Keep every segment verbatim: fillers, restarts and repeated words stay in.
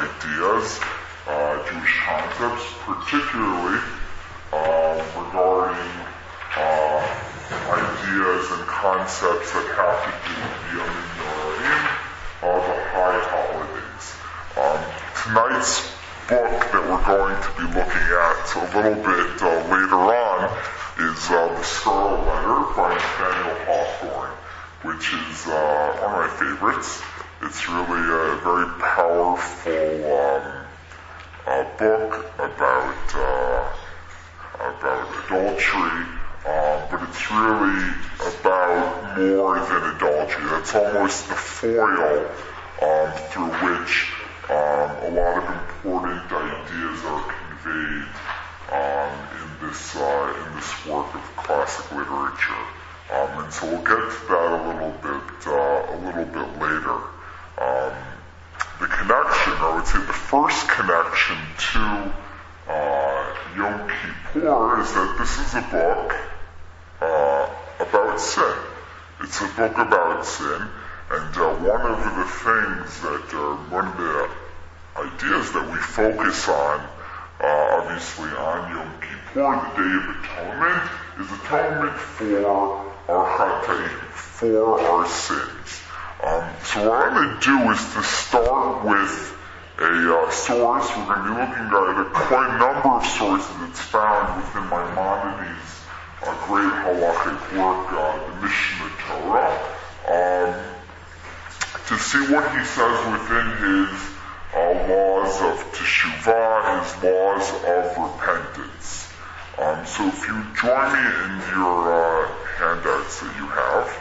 ideas, uh, Jewish concepts, particularly um, regarding uh, ideas and concepts that have to do with the Yomim Noraim, uh, the high holidays. Um, tonight's book that we're going to be looking at a little bit uh, later on is uh, The Scarlet Letter by Nathaniel Hawthorne, which is uh, one of my favorites. It's really a very powerful um, uh, book about uh, about adultery, um, but it's really about more than adultery. That's almost the foil um, through which um, a lot of important ideas are conveyed um, in this uh, in this work of classic literature. Um, and so we'll get to that a little bit uh, a little bit later. Um, the connection, I would say, the first connection to uh, Yom Kippur is that this is a book uh, about sin. It's a book about sin, and uh, one of the things that uh, one of the ideas that we focus on, uh, obviously on Yom Kippur, the Day of Atonement, is atonement for our chata'im, for our sins. Um, so what I'm going to do is to start with a uh, source. We're going to be looking at a quite a number of sources that's found within Maimonides' uh, great halachic work, uh, the Mishnah Torah, um, to see what he says within his uh, laws of teshuvah, his laws of repentance. Um, so if you join me in your uh, handouts that you have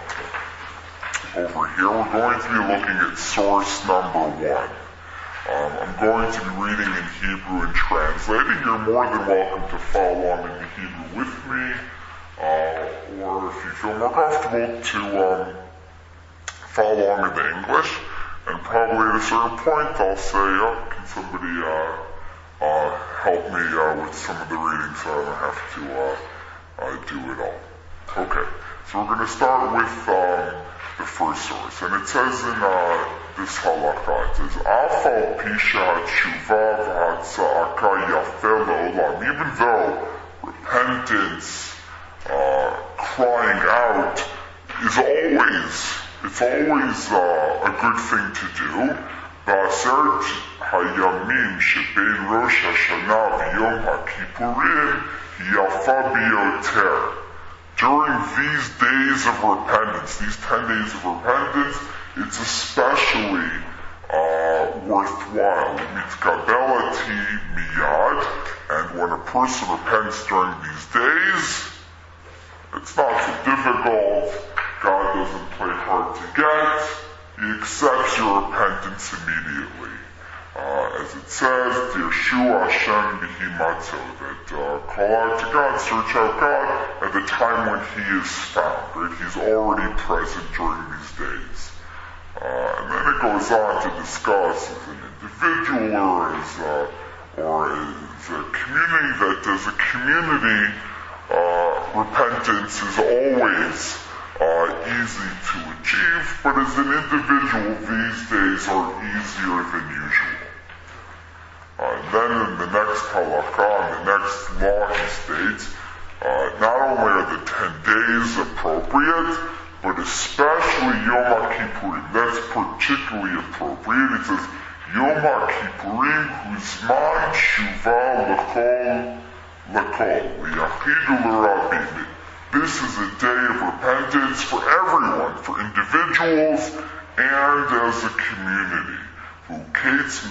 over here, we're going to be looking at source number one. Um, I'm going to be reading in Hebrew and translating. You're more than welcome to follow along in the Hebrew with me, uh, or if you feel more comfortable, to um, follow along in the English. And probably at a certain point, I'll say, oh, can somebody uh, uh, help me uh, with some of the reading so I don't have to uh, uh, do it all. Okay, so we're going to start with um, the first source, and it says in uh, this halakha, it says, Afal pisha tshuva v'hatza'aka yafeh le'olam. Even though repentance, uh, crying out, is always, it's always uh, a good thing to do. Ba'aseret hayamim shebein Rosh Hashanah v'Yom HaKippurim yafa biyoter. During these days of repentance, these ten days of repentance, it's especially uh, worthwhile. It means kabelati miyad, and when a person repents during these days, it's not so difficult. God doesn't play hard to get. He accepts your repentance immediately. Uh, as it says, Yeshua Hashem bihimatzo, that uh, call out to God, search out God at the time when He is found, right? He's already present during these days. Uh, and then it goes on to discuss as an individual or as a, or as a community, that as a community, uh, repentance is always uh, easy to achieve, but as an individual, these days are easier than usual. Uh, then in the next halakha, in the next law, he states, uh, not only are the ten days appropriate, but especially Yom HaKippurim. That's particularly appropriate. It says, Yom HaKippurim huzman tshuva l'kol l'kol, l'yachidu l'rabim. This is a day of repentance for everyone, for individuals and as a community. This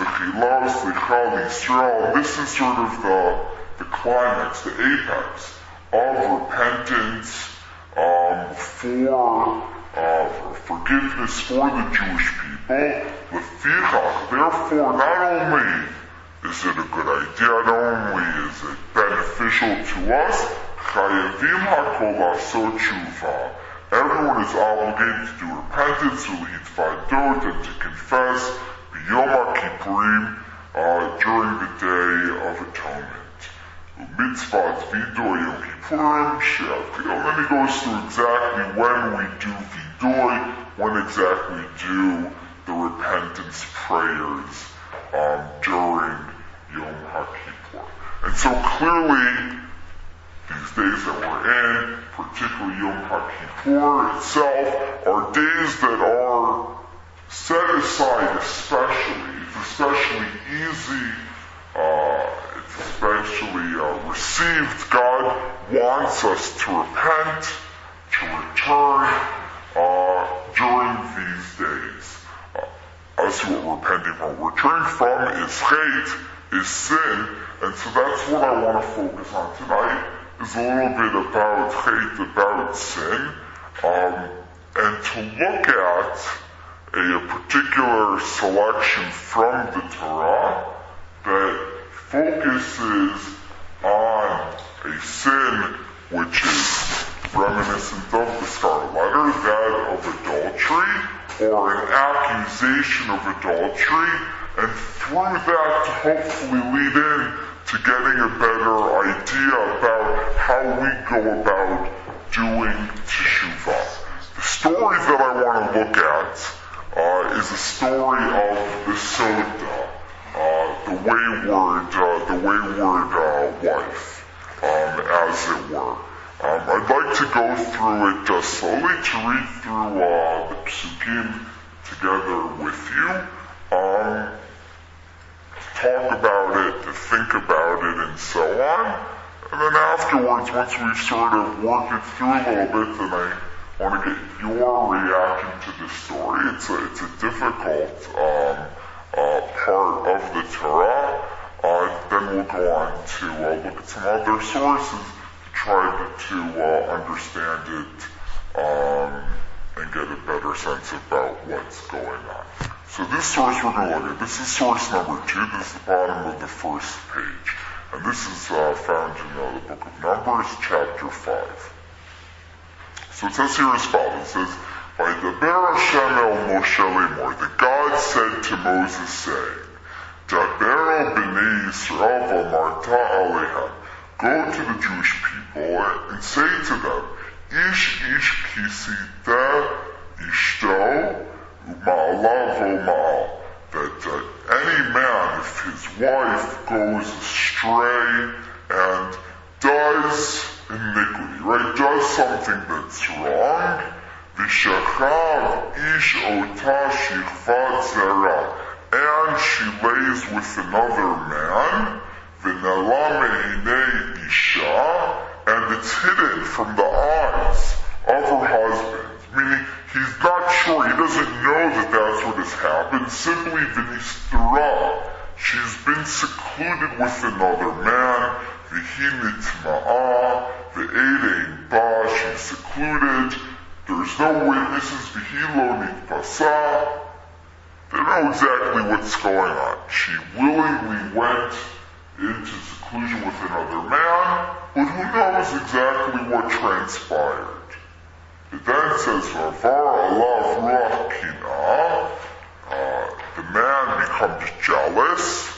is sort of the, the climax, the apex of repentance um, for, uh, for forgiveness for the Jewish people. Therefore, not only is it a good idea, not only is it beneficial to us, everyone is obligated to do repentance, to lead vadot, and to confess Yom HaKippurim, uh, during the Day of Atonement. Mitzvah Vidoy Yom Kippurim She'atil. And then he goes through exactly when we do Vidoy, when exactly we do the repentance prayers um, during Yom HaKippur. And so clearly, these days that we're in, particularly Yom HaKippur itself, are days that are set aside especially. It's especially easy, uh, it's especially uh, received. God wants us to repent, to return uh, during these days. Uh, as to what we're repenting from, returning from is hate, is sin, and so that's what I want to focus on tonight, is a little bit about hate, about sin, um, and to look at a, a particular selection from the Torah that focuses on a sin which is reminiscent of the scarlet letter, that of adultery, or an accusation of adultery, and through that to hopefully lead in to getting a better idea about how we go about doing teshuvah. The story that I want to look at uh, is a story of the Soda, uh, the wayward, uh, the wayward uh, wife, um, as it were. Um, I'd like to go through it uh, slowly, to read through uh, the psukim together with you, um, talk about it, to think about it, and so on. And then afterwards, once we've sort of worked it through a little bit, then I want to get your reaction to the story. It's a, it's a difficult um, uh, part of the Torah. Uh, then we'll go on to uh, look at some other sources to try to, to uh, understand it um, and get a better sense about what's going on. So this source we're going to look at, this is source number two. This is the bottom of the first page. And this is uh, found in uh, the book of Numbers, chapter five. So it says here as follows. It says, Vaydaber Hashem el Moshe lemor. That God said to Moses, saying, Daber el b'nei Yisrael v'amarta alehem. Go to the Jewish people and say to them, Ish ish kisita ishto u'ma'alav o'ma'al. That uh, any man, if his wife goes astray and does iniquity, right, does something that's wrong, v'shachav ish ota shichvat zera, and she lays with another man, v'nalame einei isha, and it's hidden from the eyes of her husband. Meaning, he's not sure, he doesn't know that that's what has happened. Simply, v'nistara, she's been secluded with another man. V'hi nitma'a, v'edein ba, she's secluded. There's no witnesses. V'hi lo nitpasa. They know exactly what's going on. She willingly went into seclusion with another man, but who knows exactly what transpired. It then says, Vavar alav ruach kinah, the man becomes jealous,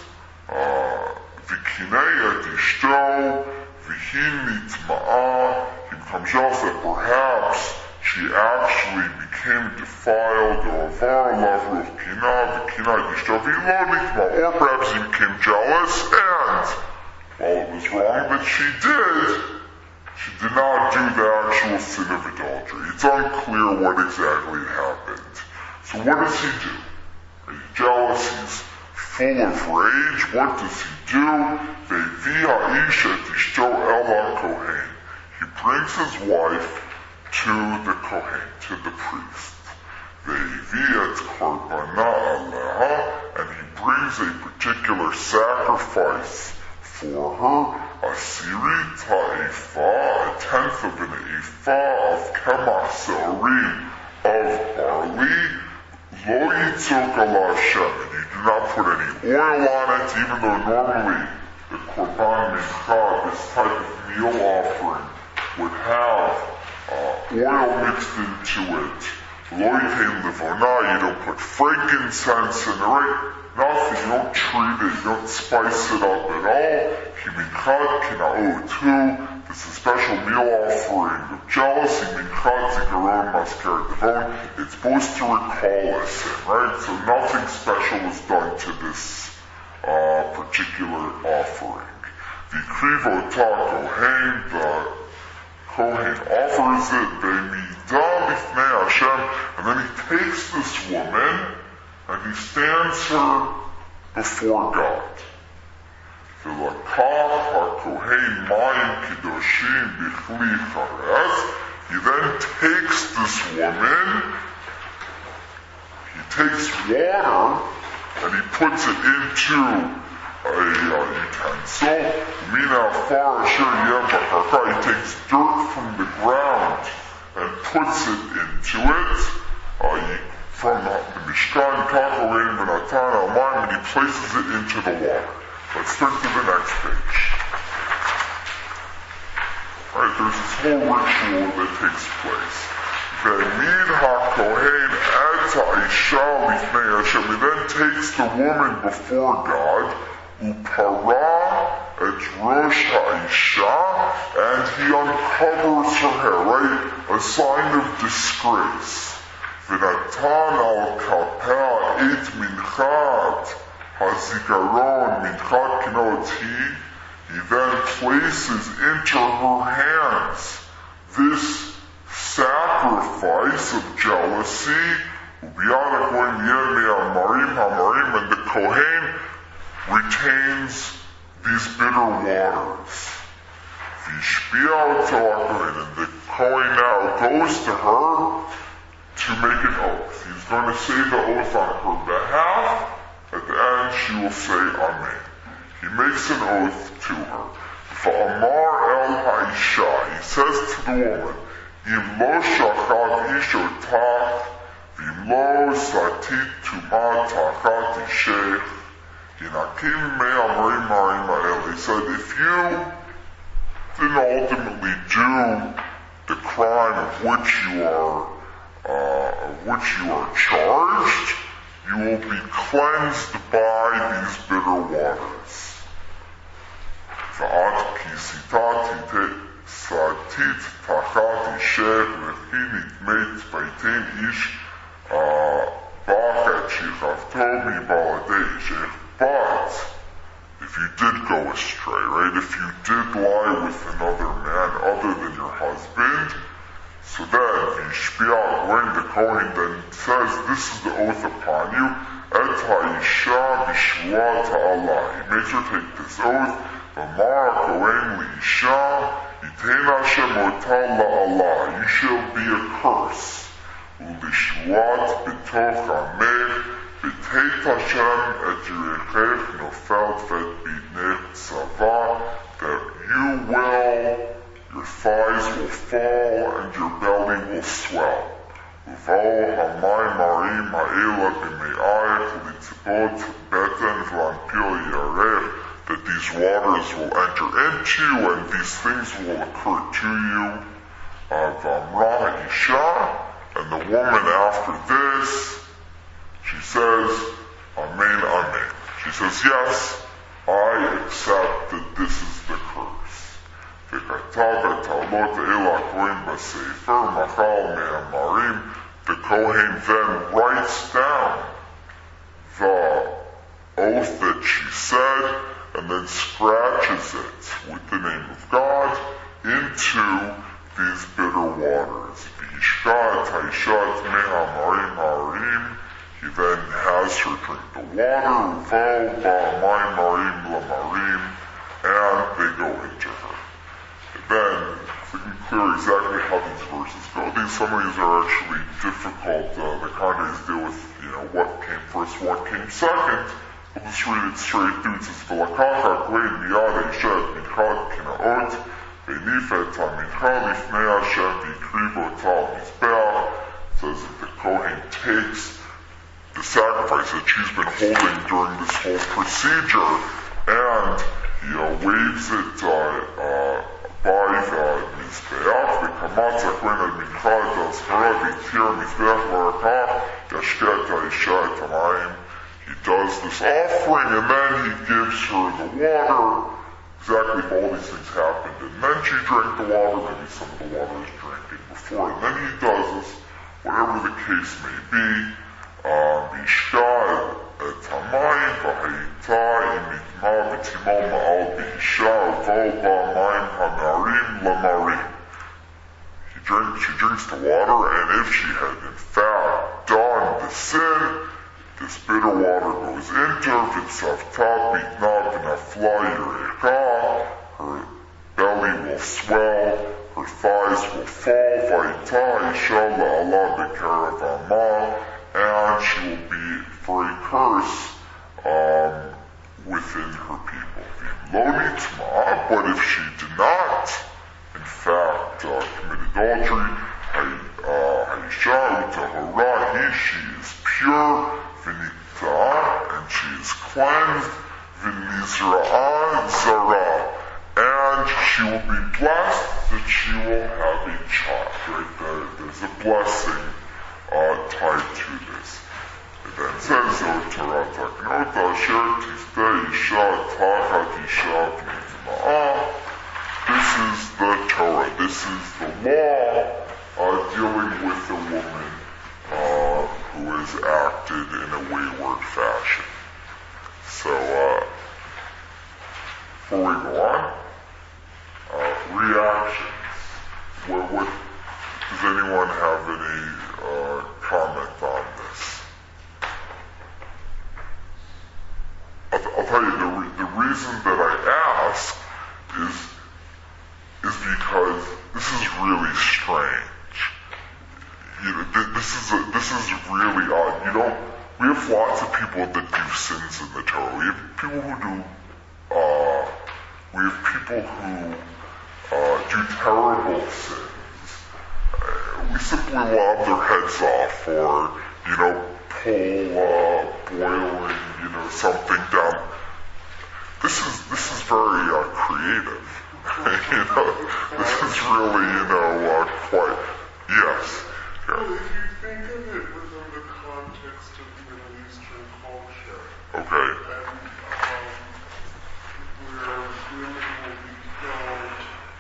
v'kinei et ishto, v'hi nitma'a, he becomes jealous that perhaps she actually became defiled, Vavar alav ruach kinah, v'kinei et ishto, v'hi lo nitma'a, or perhaps he became jealous, and while it was wrong that she did, she did not do the actual sin of adultery. It's unclear what exactly happened. So what does he do? He's jealous, he's full of rage. What does he do? Ve'vi ha'ish et ishto el ha'kohen. He brings his wife to the kohen, to the priest. Ve'vi et korbana aleha, and he brings a particular sacrifice for her, Asiri ta'ifa, a tenth of an ephah of kemach se'arim of barley, lo yitzok ala Hashem, and you do not put any oil on it, even though normally the korban mincha, this type of meal offering, would have uh, oil mixed into it. Lo yitain levona, you don't put frankincense in it, right? Nothing, you don't treat it, you don't spice it up at all. Himinchat kina'otu, this is a special meal offering of jealousy, minchat zikaron masker devon. It's supposed to recall a sin, right? So nothing special is done to this uh, particular offering. V'ikrivo ta kohen, the Kohen offers it, ve'midah lifnei Hashem, and then he takes this woman and he stands her before God. V'lakach hakohen mayim kidoshim b'chli charetz. He then takes this woman, he takes water, and he puts it into a uh, utensil. Mina far asher yem b'karka. He takes dirt from the ground and puts it into it. Uh, from the Mishkan, Kakohen, V'natan al-Mayim, and he places it into the water. Let's turn to the next page. Alright, there's this whole ritual that takes place. Ve'mid ha-kohen et ha'isha lifnei Hashem. He then takes the woman before God, upara et rosh ha'isha, and he uncovers her hair, right? A sign of disgrace. V'natan al-kapeh et minchat hazikaron minchat kinot he. He then places into her hands this sacrifice of jealousy, and the Kohen retains these bitter waters. And the Kohen now goes to her to make an oath. He's going to say the oath on her behalf. At the end, she will say Amen. He makes an oath to her. V'amar el ha'isha. He says to the woman, Im lo shachat ishotach, v'im lo satit tumat tachat ishech, yinakim me amrim marim ha'el. He said, if you didn't ultimately do the crime of which you are, uh, of which you are charged, you will be cleansed by these bitter waters. V'at ki sitati satit tachat ishech v'chi nitmeit v'aitin ish bach et shichavto mibaladei ishech. But if you did go astray, right, if you did lie with another man other than your husband, so then V'yishpiach, when the Kohen then says, this is the oath upon you, et ha'isha b'shvuat ha'allah. He makes her take this oath. V'amar Kohen li'isha, yitein Hashem otal la'allah. You shall be a curse. U'lishvuat b'toch amech, v'teit Hashem et yirechech nofelt v'et bidnech tzava, that you will, your thighs will fall and your belly will swell. Uval hamayim marim ha'ela b'me'ayich litzbot beten v'lanpil yarech, that these waters will enter into you and these things will occur to you. V'amra ha'isha, and the woman after this, she says, Amen, Amen. She says, yes, I accept that this is the curse. V'katav et talot eila kohen b'sefer machal me'amarim. The Kohen then writes down the oath that she said and then scratches it with the name of God into these bitter waters. V'yishkat ha'ishat me'amarim ha'arim. He then has her drink the water, uval ba'amayim marim lamarim, and they go into her. And then, it's unclear exactly how these verses go. These, some of these are actually difficult. Uh, the commentaries deal with, you know, what came first, what came second. We'll just read it straight through. It says, V'lakach ha'kohen miyad ha'isha et minchat kina'ot, v'nifet ha'mincha lifnei Hashem v'ikrivo tal mizbeach. It says that the Kohen takes the sacrifice that she's been holding during this whole procedure, and he uh, waves it uh, uh, by the Mizbeach, the Kamatza Kohen al Mincha et Azkara, v'yitir Mizbeach v'arakach, yashket ha'isha et hamayim. He does this offering, and then he gives her the water, exactly if all these things happened, and then she drank the water, maybe some of the water was drinking before, and then he does this, whatever the case may be. באישה את המים, והייתה היא נטמעה וטימאו מעל באישה, ובאו בה מים הנערים למרים. He drink, she drinks the water, and if she had in fact done the sin, this bitter water goes into her, v'tzavta bitna v'nafla yirecha, her belly will swell, her thighs will fall, v'ayta isha la'ala b'kerav amah, and she will be for a curse um, within her people. V'lo nitma, but if she did not, in fact, uh, commit adultery, Haisha utahara, he, she is pure, v'nita, and she is cleansed, v'nizra'a zara, and she will be blessed that she will have a child. Right there, there's a blessing uh, tied to this. It then says, O Torah taknota asher tifta isha tachat isha v'nitma'a. This is the Torah. This is the law uh, dealing with a woman uh, who has acted in a wayward fashion. So, uh, before we go on, uh, reactions. What, what, does anyone have any uh, comment on this? I'll, I'll tell you, the, re- the reason that I ask is is because this is really strange. You know, th- this is a, this is really odd. You don't. We have lots of people that do sins in the Torah. We have people who do. Uh, we have people who uh, do terrible sins. Uh, we simply lob their heads off, or you know, pull uh, boiling, you know, something down. This is this is very uh, creative. you know, this is really, you know, uh, quite, yes. Yeah. Well, if you think of it within the context of Middle Eastern culture, okay. and um, where women will be killed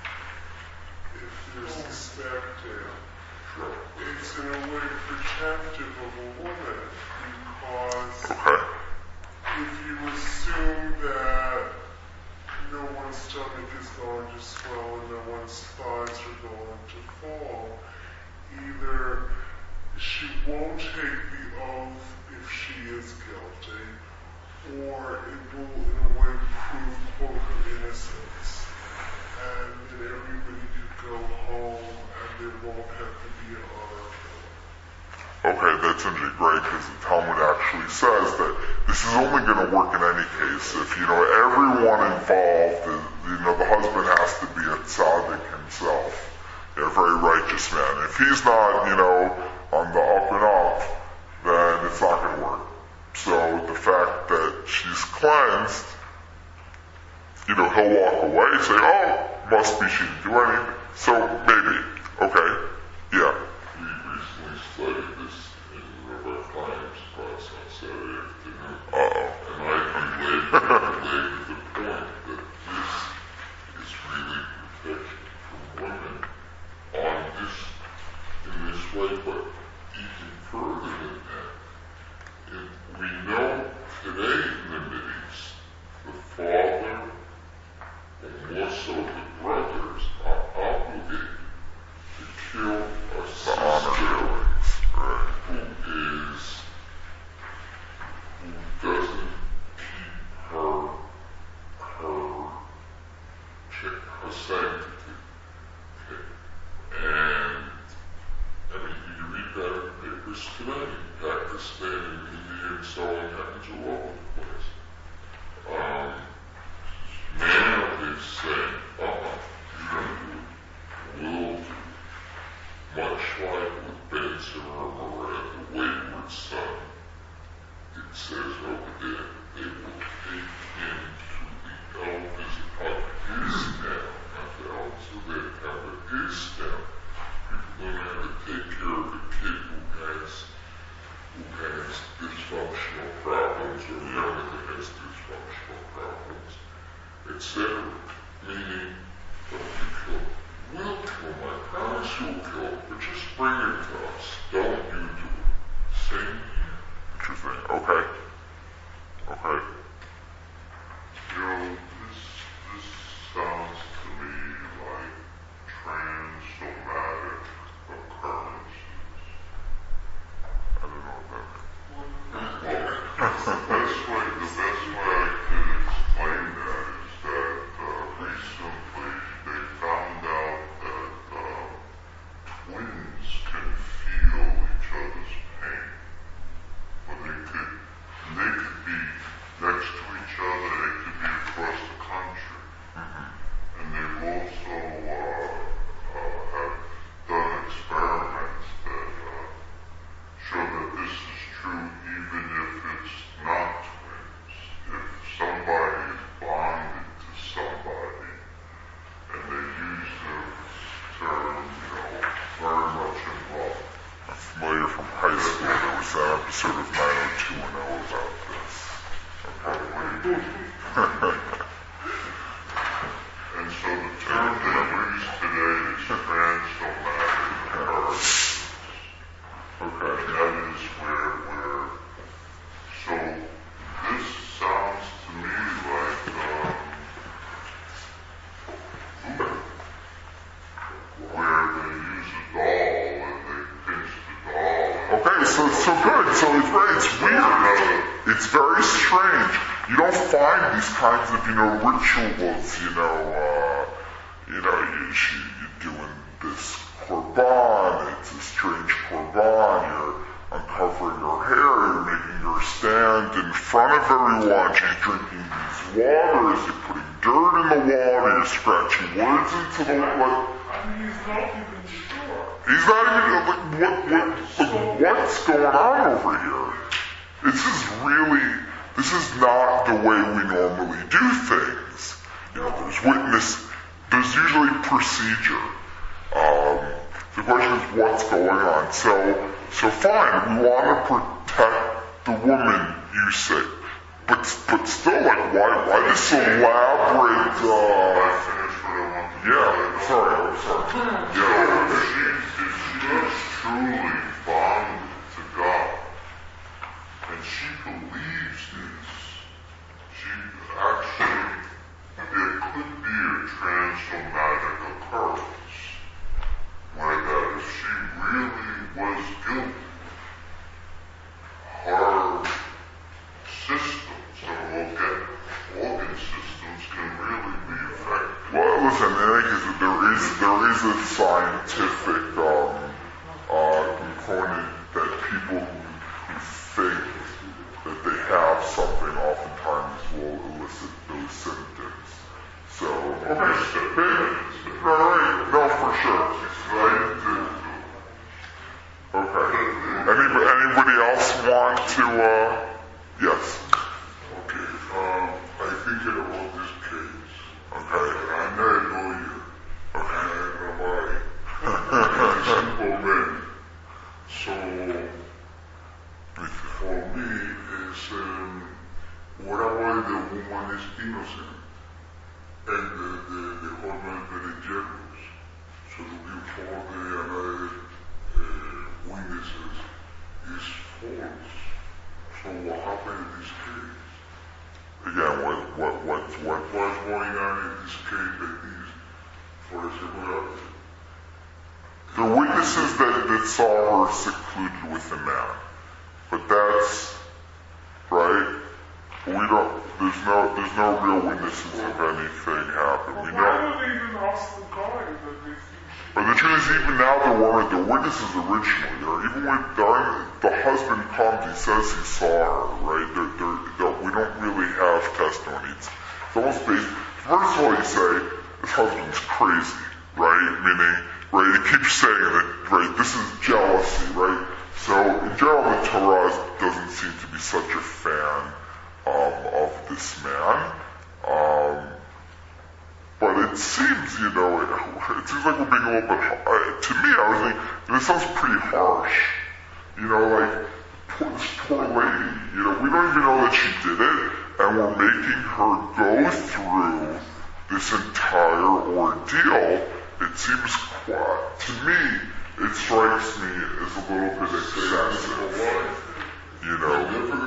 if they're suspected, Sure. it's in a way protective of a woman, because okay. if you assume that no one's stomach is going to swell and no one's thighs are going to fall, either she won't take the oath if she is guilty, or it will in a way prove quote her innocence, and then everybody could go home and there won't have to be an honor killing. Okay, that's indeed great, because the Talmud actually says that this is only going to work in any case if, you know, everyone involved, is, you know, the husband has to be a tzaddik himself, a very righteous man. If he's not, you know, on the up and up, then it's not going to work. So the fact that she's cleansed, you know, he'll walk away and say, oh, must be she didn't do anything. So maybe, okay, yeah. We recently studied this in Rabbi Chaim's class on Saturday afternoon. Uh-oh. And I related, related the point that this is really protection for women on this, in this way, but even further than that. If we know today in the Mideast, the father, and more so the brothers, are obligated to kill a sister Right. who is, who doesn't keep her, her, her sanctity. And, I mean, you read that in the papers today, Pakistan and India and so on, happens all over the place. Um, now they're saying, uh-uh, you don't do it, we'll do it. Much like with Ben Zimmerman, the wayward son, it says over there, they will take him to the elders of his town, not the elders of their town, but his town. People don't know how to take care of a kid who has, who has dysfunctional problems, or young that has dysfunctional problems, et cetera. Meaning, don't you kill him. We'll kill my promise you'll kill him, but just bring him to us. Don't you do it. Same here. thing. Okay. Okay. You know, this this sounds to me like trans-somatic occurrences. I don't know what that means. Well, the best way the best way I can explain that is that uh, recently they found out that uh, twins can feel each other's pain. But they could they could be next to each other, they could be across the country. And they've also uh, uh, have done experiments that uh, show that this is true even if it's not twins. If somebody is bonded to somebody and they use the term, you know, very much in love. I'm familiar from high school. There was an episode of nine oh two one oh about this. And so the term they use today is trans-somatic occurrences. Okay. And that is where, where, so this sounds to me like, um, where they use a doll and they pinch the doll. Okay, so so good. So it's right. It's weird. It's very strange. You don't find these kinds of, you know, rituals. You know, uh, you know, you she, you're doing this korban. It's a strange korban. You're uncovering her hair. You're making her stand in front of everyone. She's drinking these waters. You're putting dirt in the water. You're scratching words into the water. And he's not even sure. He's not even like what what like, what's going on over here? This is really this is not the way we normally do things. You know, there's witness, there's usually procedure. Um, the question is what's going on. So so fine, we want to protect the woman, you say, but but still, like why why this elaborate? Uh, I finished what I wanted to yeah, sorry, I'm sorry. Yeah, if she, if she is truly bonded to God, and she believes this, she actually, there could be a trans-somatic occurrence, where that if she really was guilty, her systems, her organ, organ systems can really be affected. Well, listen, the thing is that there is there is a scientific um, uh, component that people who, who think that they have something oftentimes will elicit those symptoms. So, okay, maybe, all right, no, for sure. Okay. Anybody, anybody else want to? Uh, yes. Okay, um, I think about this case. Okay. I'm not a lawyer. Okay. I'm nobody. I'm a simple man. So, for me, it's, um, what about the woman is innocent? And the, the, the husband is very jealous. So looking for the another uh, witnesses is false. So what happened in this case? Again, what what what what? What's going on in this case like this? For example, The witnesses that, that saw her secluded with the man, but that's right. We don't. There's no. There's no real witnesses of anything happened. We Why know. would they even ask the guy that they think she... But the truth is, even now there weren't the witnesses originally. Or even when the, the husband comes, he says he saw her. Right? They're, they're, they're, we don't really have testimony. It's, it's almost based. First of all, you say this husband's crazy, right? Meaning, right? He keeps saying that, right? This is jealousy, right? So in general, the Torah doesn't seem to be such a fan um, of this man. Um, but it seems, you know, it, it seems like we're being a little bit, uh, to me, I was thinking, this sounds pretty harsh. You know, like, poor, this poor lady, you know, we don't even know that she did it, and we're making her go through this entire ordeal. It seems quite, to me, it strikes me as a little bit excessive. You know?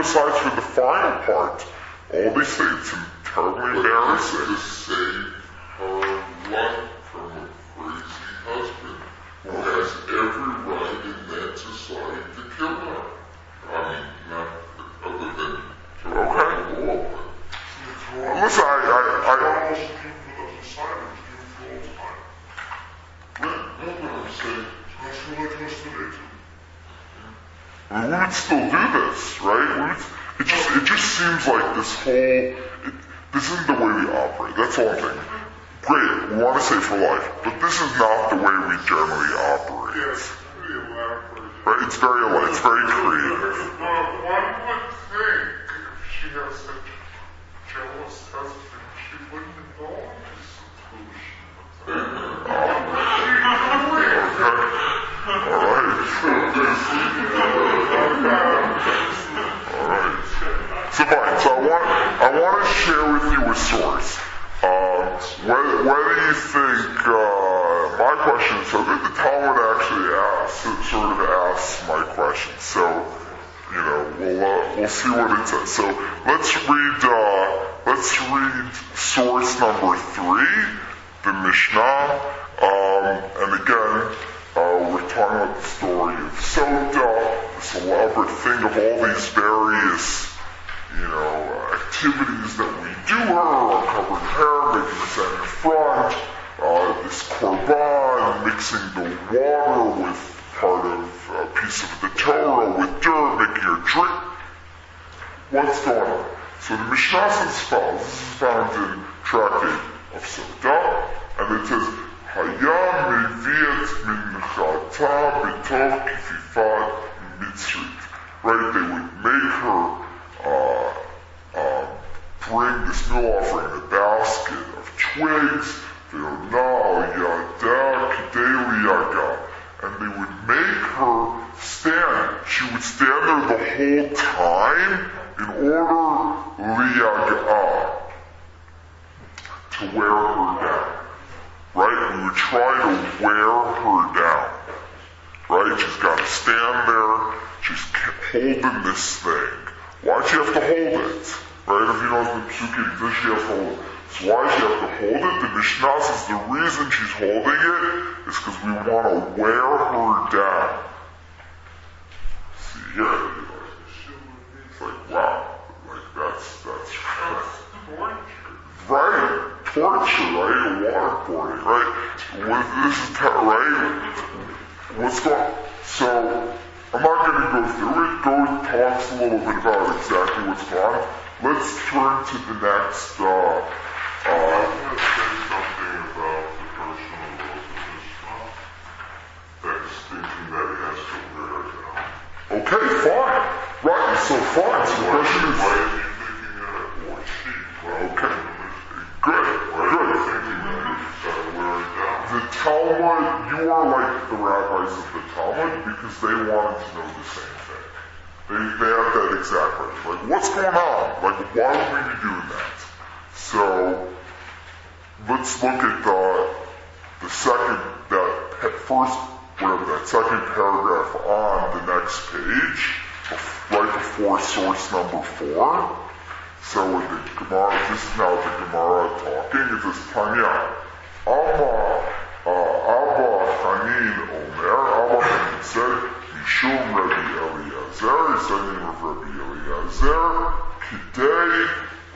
suicides for the final part. All these things, it's terribly embarrassing. To save her life from a crazy husband who has every right in that society to kill her. I mean, not other than to Okay. the law, but Listen, I, I, I, Almost do for the society, do for all time. no, no, but I'm saying, That's really close to nature. we would still do this, right? We would, it just, it just seems like this whole, it, this isn't the way we operate. That's all I'm saying. Great, we want to save for life, but this is not the way we generally operate. Yeah, it's pretty elaborate. Right? It's very, it's very creative. Well, one would think if she has such a jealous husband, she wouldn't go on this seclusion. Alright. So fine, so I want, I want to share with you a source. Uh, whether, whether you think, uh, my question, so that the Talmud actually asks, sort of asks my question. So, you know, we'll, uh, we'll see what it says. So let's read, uh, let's read source number three, the Mishnah. Um, and again, uh, we're talking about the story of Sota, this elaborate thing of all these various, you know, activities that we do her, uncovering hair, making the sand in front, uh, this korban, mixing the water with part of a piece of the Torah with dirt, making her drink. What's going on? So the Mishnah says as follows. This is found in Tractate of Sota, and it says, Haya meviet minchata betov kififat mitzrit. Right? They would make her uh, uh, bring this meal offering in a basket of twigs, ve'onal yada k'dei liyaga, and they would make her stand. She would stand there the whole time in order liyaga, to wear her down. Right? We would try to wear her down. Right? She's got to stand there. She's holding this thing. Why'd she have to hold it? Right? If you know the Psukim, does she have to hold it? So why does she have to hold it? The Mishnah says the reason she's holding it is because we want to wear her down. See here, it's like, wow, like that's, that's, right, torture, right, waterboarding, right, with this is, right, what's going on? So, I'm not going to go through it, go talks a little bit about exactly what's going on. Let's turn to the next, uh, uh, I'm going to say something about the person who wrote the Mishnah that's thinking that he has to wear it down. okay, fine, right, so fine, so the question is, Why is he thinking that? Or she? Well, okay, good, why is good. he thinking that he's got to wear it down? The Talmud, you are like the rabbis of the Talmud because they wanted to know the same thing. They, they have that exact question. Like, what's going on? Like, why would we be doing that? So, let's look at the, the second, that pe- first, whatever, that second paragraph on the next page, right before source number four. So in the Gemara, this is now the Gemara talking, it says, Tanya, Abba, uh, Abba Hanin Omer, Abba Hanin said, Yishum Rabbi Eliezer, is the name of Rabbi Eliezer, Kidei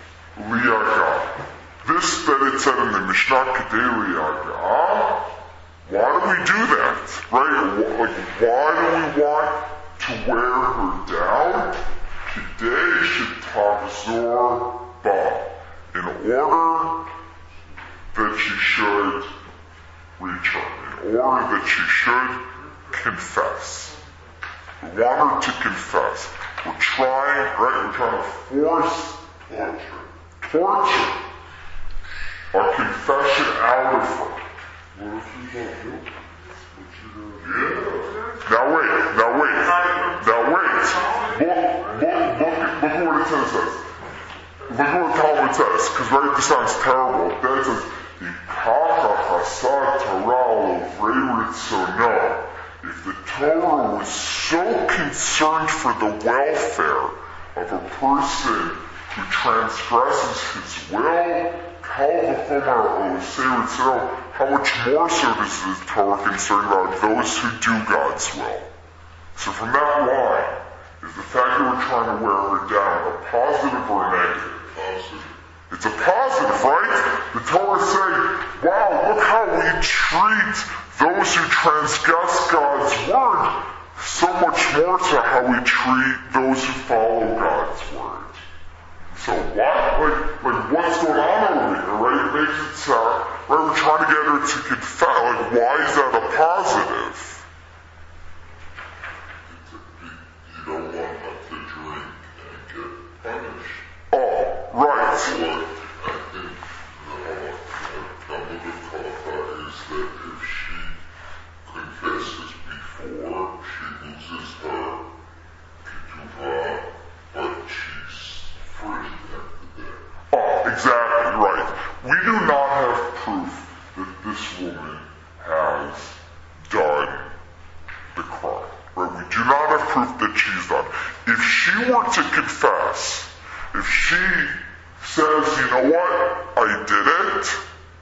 Liyaga. This that it said in the Mishnah, Kidei Liyaga, why do we do that? Right? Like, why do we want to wear her down? Kidei Shetachzor Ba. In order that she should return, in order that she should confess. We want her to confess. We're trying, right, we're trying to force torture, torture, our confession out of her. What if you don't do it? What you gonna do? Yeah. Now wait, now wait, now wait. Look, look, look, look at what it says. Look at what the Talmud says, because right, this sounds terrible. Then it says, Ikaka chasar Torah lo so no. If the Torah was so concerned for the welfare of a person who transgresses his will, Kalvachomer Seirtzero, how much more so does the Torah concern about those who do God's will? So from that line, is the fact that we're trying to wear her down a positive or a negative? Positive. It's a positive, right? The Torah is saying, wow, look how we treat those who transgress God's word, so much more so how we treat those who follow God's word. So what? Like, like what's going on over here, right? It makes it sound, right, we're trying to get her to confess. Like, why is that a positive? You don't want her to drink and get punished. Oh, right. What I think the Talmud of Kalacha is that if she confesses before, she loses her ketuvah, but she's free after that. Oh, exactly right. We do not have proof that this woman has done the crime. Right? We do not have proof that she's done. If she were to confess, if she says, you know what, I did it,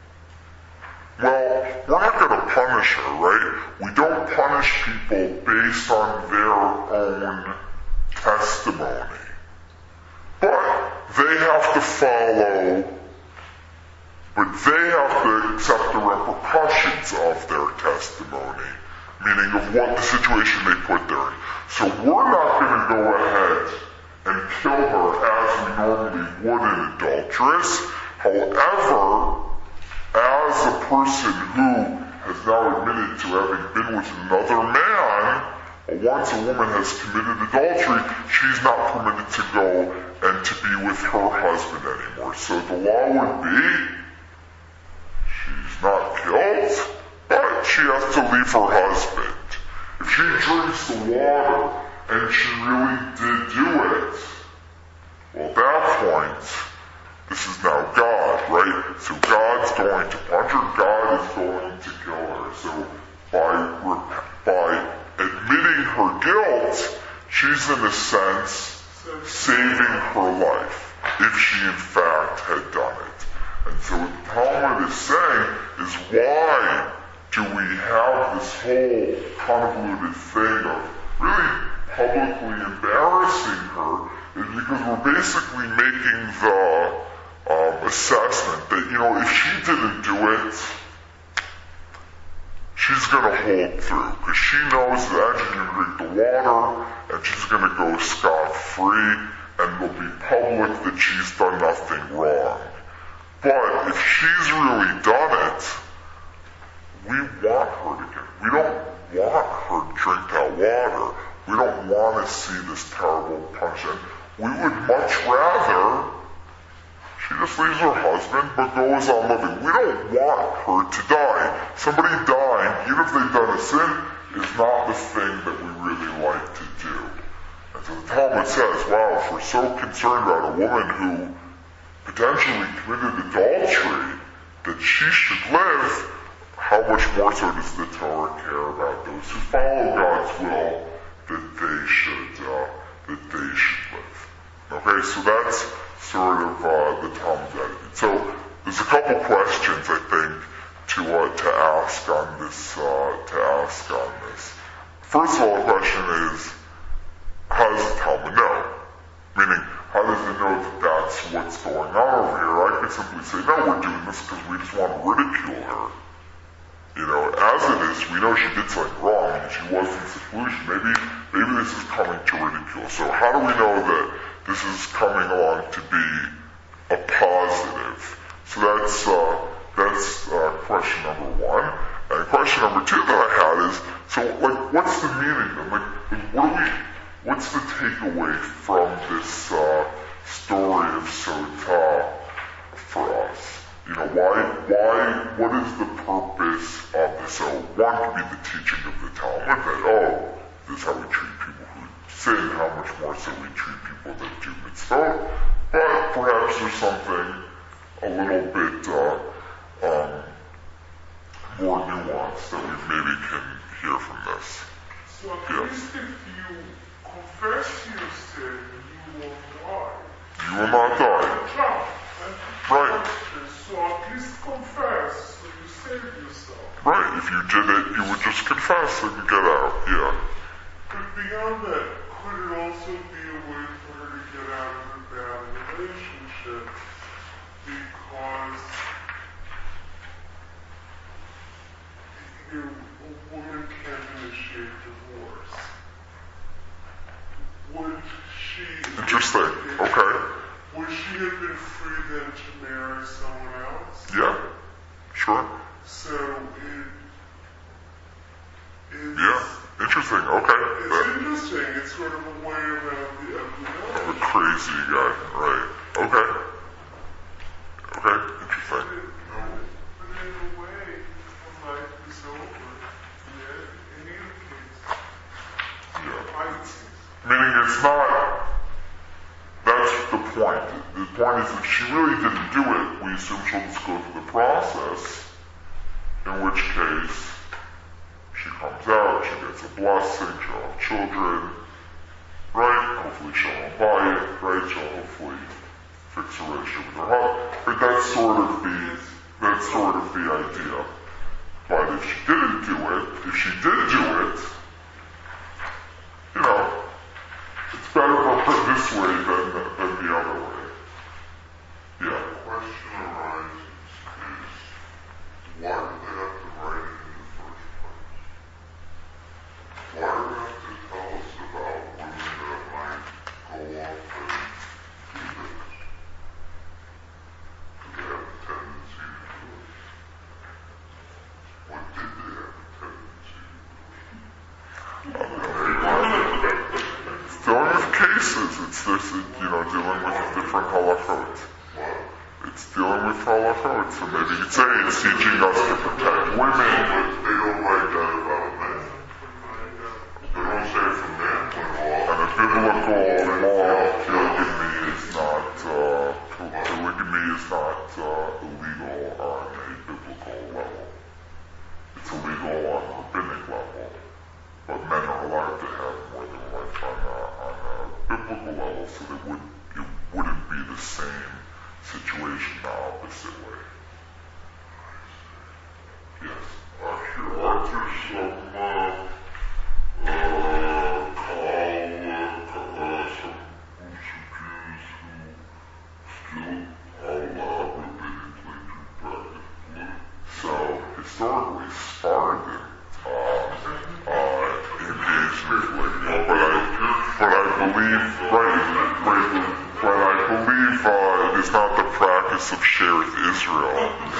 well, we're not going to punish her, right? We don't punish people based on their own testimony. But they have to follow, but they have to accept the repercussions of their testimony, meaning of what the situation they put there in. So we're not going to go ahead and kill her as we normally would an adulteress. However, as a person who has now admitted to having been with another man, once a woman has committed adultery, she's not permitted to go and to be with her husband anymore. So the law would be, she's not killed, but she has to leave her husband. If she drinks the water and she really did do it, well, at that point, this is now God, right? So God's going to punch her, God is going to kill her. So by, by admitting her guilt, she's in a sense saving her life, if she in fact had done it. And so what the Talmud is saying is, why do we have this whole convoluted thing of really publicly embarrassing her, is because we're basically making the um, assessment that, you know, if she didn't do it, she's going to hold through, because she knows that she's going to drink the water, and she's going to go scot-free, and it'll be public that she's done nothing wrong. But if she's really done it, we want her to get, we don't want her to drink that water. We don't want to see this terrible punishment. We would much rather she just leaves her husband but goes on living. We don't want her to die. Somebody dying, even if they've done a sin, is not the thing that we really like to do. And so the Talmud says, wow, if we're so concerned about a woman who potentially committed adultery, that she should live, how much more so does the Torah care about those who follow God's will, that they should, uh, that they should live. Okay, so that's sort of uh, the Talmud's attitude. So there's a couple questions, I think, to uh, to ask on this. Uh, to ask on this. First of all, the question is, how does the Talmud know? Meaning, how does it know that that's what's going on over here? I could simply say, no, we're doing this because we just want to ridicule her. You know, as it is, we know she did something wrong and she was in seclusion. Maybe, maybe this is coming to ridicule. So how do we know that this is coming along to be a positive? So that's uh, that's uh, question number one. And question number two that I had is, so like, what's the meaning of like, what do we, what's the takeaway from this uh, story of Sotah for us? You know, why, why, what is the purpose of this? So one could be the teaching of the Talmud that, oh, this is how we treat people who sin, how much more so we treat people that do mitzvot. But perhaps there's something a little bit uh, um, more nuanced that we maybe can hear from this. So at Yeah. least if you confess your sin, you will die. You will not die. Trump, Right. so at least confess, so you save yourself. Right. If you did it, you would just confess and get out. Yeah. But beyond that, could it also be a way for her to get out of a bad relationship? Because you know, a woman can't initiate divorce. Would she... Interesting. Okay. Would she have been free then to marry someone else? Yeah. Sure. So it is... Yeah. Interesting. Okay. It's That- interesting. It's sort of a way around the ugly of a knowledge. crazy guy. Right. Okay. Okay. Interesting. But in a way, her life is over. Yeah, in either case, Yeah. I see. Meaning it's not, that's the point. The point is if she really didn't do it, we assume she'll just go through the process, in which case she comes out, she gets a blessing, she'll have children, right? Hopefully she'll buy it, right? She'll hopefully fix a relationship with her husband. But that's sort of the, that's sort of the idea. But if she didn't do it, if she did do it, you know, it's better for her this way than, than the other way. Yeah. The question arises is, why do they have to write it in the first place? Why do they have to tell us about women that might go off and do this? Do they have a tendency to do it? What did they have a tendency to do? It's dealing with cases. It's this, you know, dealing with different halachot. It's dealing with halachot. So maybe you'd say it's teaching us to protect women. But they don't write that about men. They don't say if a man went off. And a biblical law, polygamy is not, uh, polygamy is not uh, illegal on a biblical level. It's illegal on a rabbinic level. But men are allowed to have more than one wife on a, on a biblical level, so that would, it wouldn't be the same situation the opposite way. Yes. Uh, here, aren't there some, uh, uh, call, uh, uh, some groups of Jews who still allow rabbinically to practice polygamy? So, historically, Spartan uh, uh, engaged in polygamy, but I, but I believe, right, right, but I believe uh, it is not the practice of Shearith Israel.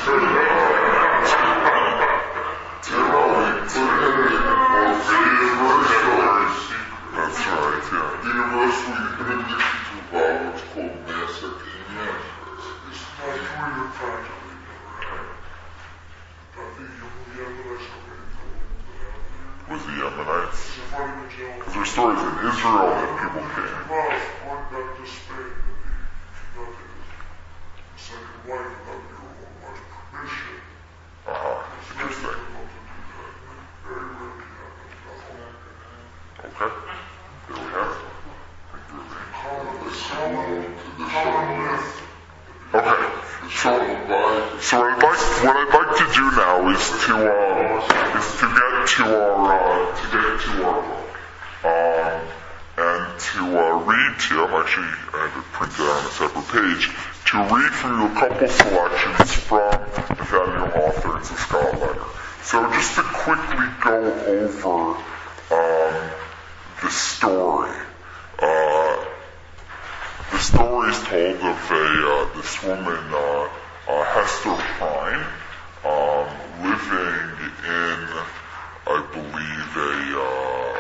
That's right, yeah. Universally conditioned to follow what's called Masak Inyan. It's not really practically never I think you will Was the Yemenites? It's a funny Magellan. Because there are stories in Israel that people came. Well, one got to Spain that he got his second wife without your own wife's permission. Uh-huh. It's very Interesting. difficult to do that. Very rarely happens. That's all. Okay. There we have it. Thank you, Elaine. Common, They common, come to the common show. myth. Okay. So, so what I'd like, what I'd like to do now is to, uh, is to get to our, uh, to get to our book, um, and to uh, read to you. Actually, I have it printed out on a separate page. To read from you a couple selections from Nathaniel Hawthorne's The Scott Letter. So, just to quickly go over um, the story. Uh, The story is told of a uh, this woman, uh, uh, Hester Prynne, um, living in, I believe, a, uh,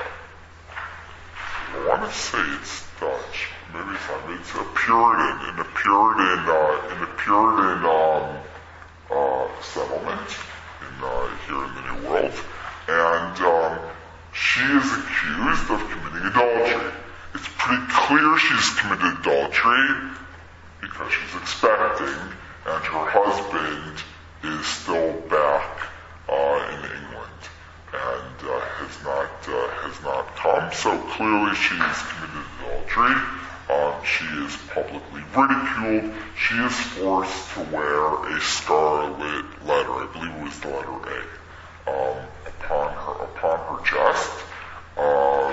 I want to say it's Dutch, maybe it's not, it's a Puritan, in a Puritan, uh, in a Puritan um, uh, settlement in uh, here in the New World, and um, she is accused of committing adultery. It's pretty clear she's committed adultery because she's expecting, and her husband is still back uh, in England and uh, has not uh, has not come. so clearly she has committed adultery. Um, she is publicly ridiculed. She is forced to wear a scarlet letter, I believe it was the letter A, um, upon her upon her chest. Um,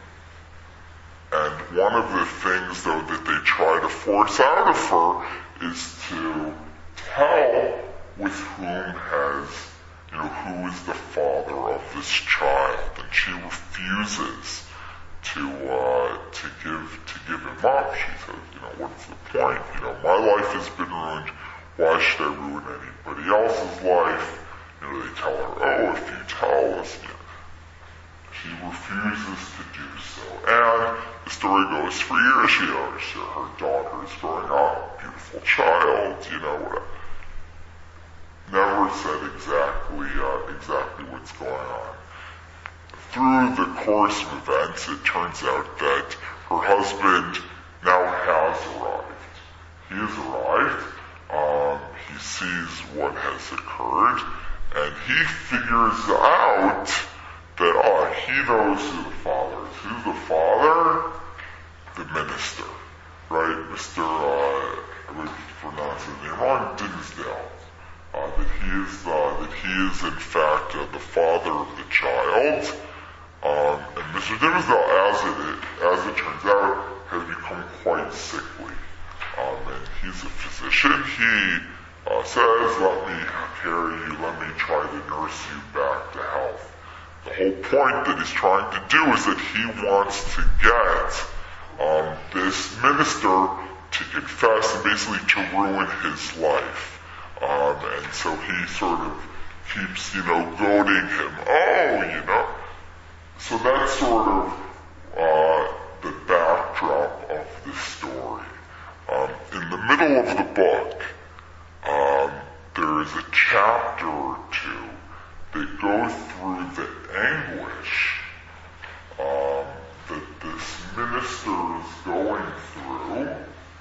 and one of the things, though, that they try to force out of her is to tell with whom has, you know, who is the father of this child, and she refuses to uh, to give to give him up. She says, you know, what's the point? You know, my life has been ruined. Why should I ruin anybody else's life? You know, they tell her, oh, if you tell us, you know, she refuses to do so. And the story goes for years. You know, her daughter is growing up, beautiful child. You know, whatever. Never said exactly uh, exactly what's going on. Through the course of events, it turns out that her husband now has arrived. He has arrived. Um, he sees what has occurred, and he figures out that oh, he knows who the father is. Who's the father? The minister, right? Mister Uh, I believe I pronounced his name wrong, Dinsdale. Uh, that he is uh, that he is in fact uh, the father of the child. Um, and Mister Dimmesdale, as it, as it turns out, has become quite sickly. Um, and he's a physician. He uh, says, let me carry you, let me try to nurse you back to health. The whole point that he's trying to do is that he wants to get um, this minister to confess and basically to ruin his life. Um, and so he sort of keeps, you know, goading him. Oh, you know. So that's sort of uh, the backdrop of the story. Um, in the middle of the book, um, there is a chapter or two that go through the anguish um, that this minister is going through,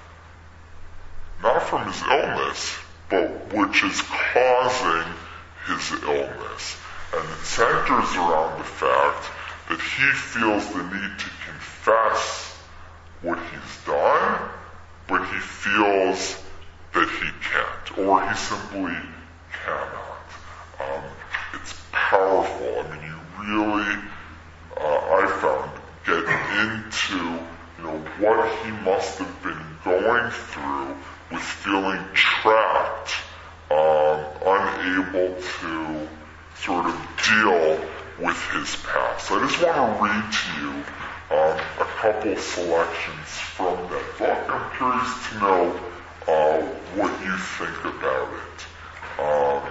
not from his illness, but which is causing his illness. And it centers around the fact that he feels the need to confess what he's done, but he feels that he can't, or he simply cannot. Um, it's powerful. I mean, you really, uh, I found, get into, you know, what he must have been going through with feeling trapped, um, unable to sort of deal with his past. So I just want to read to you um, a couple selections from that book. I'm curious to know uh, what you think about it. Um,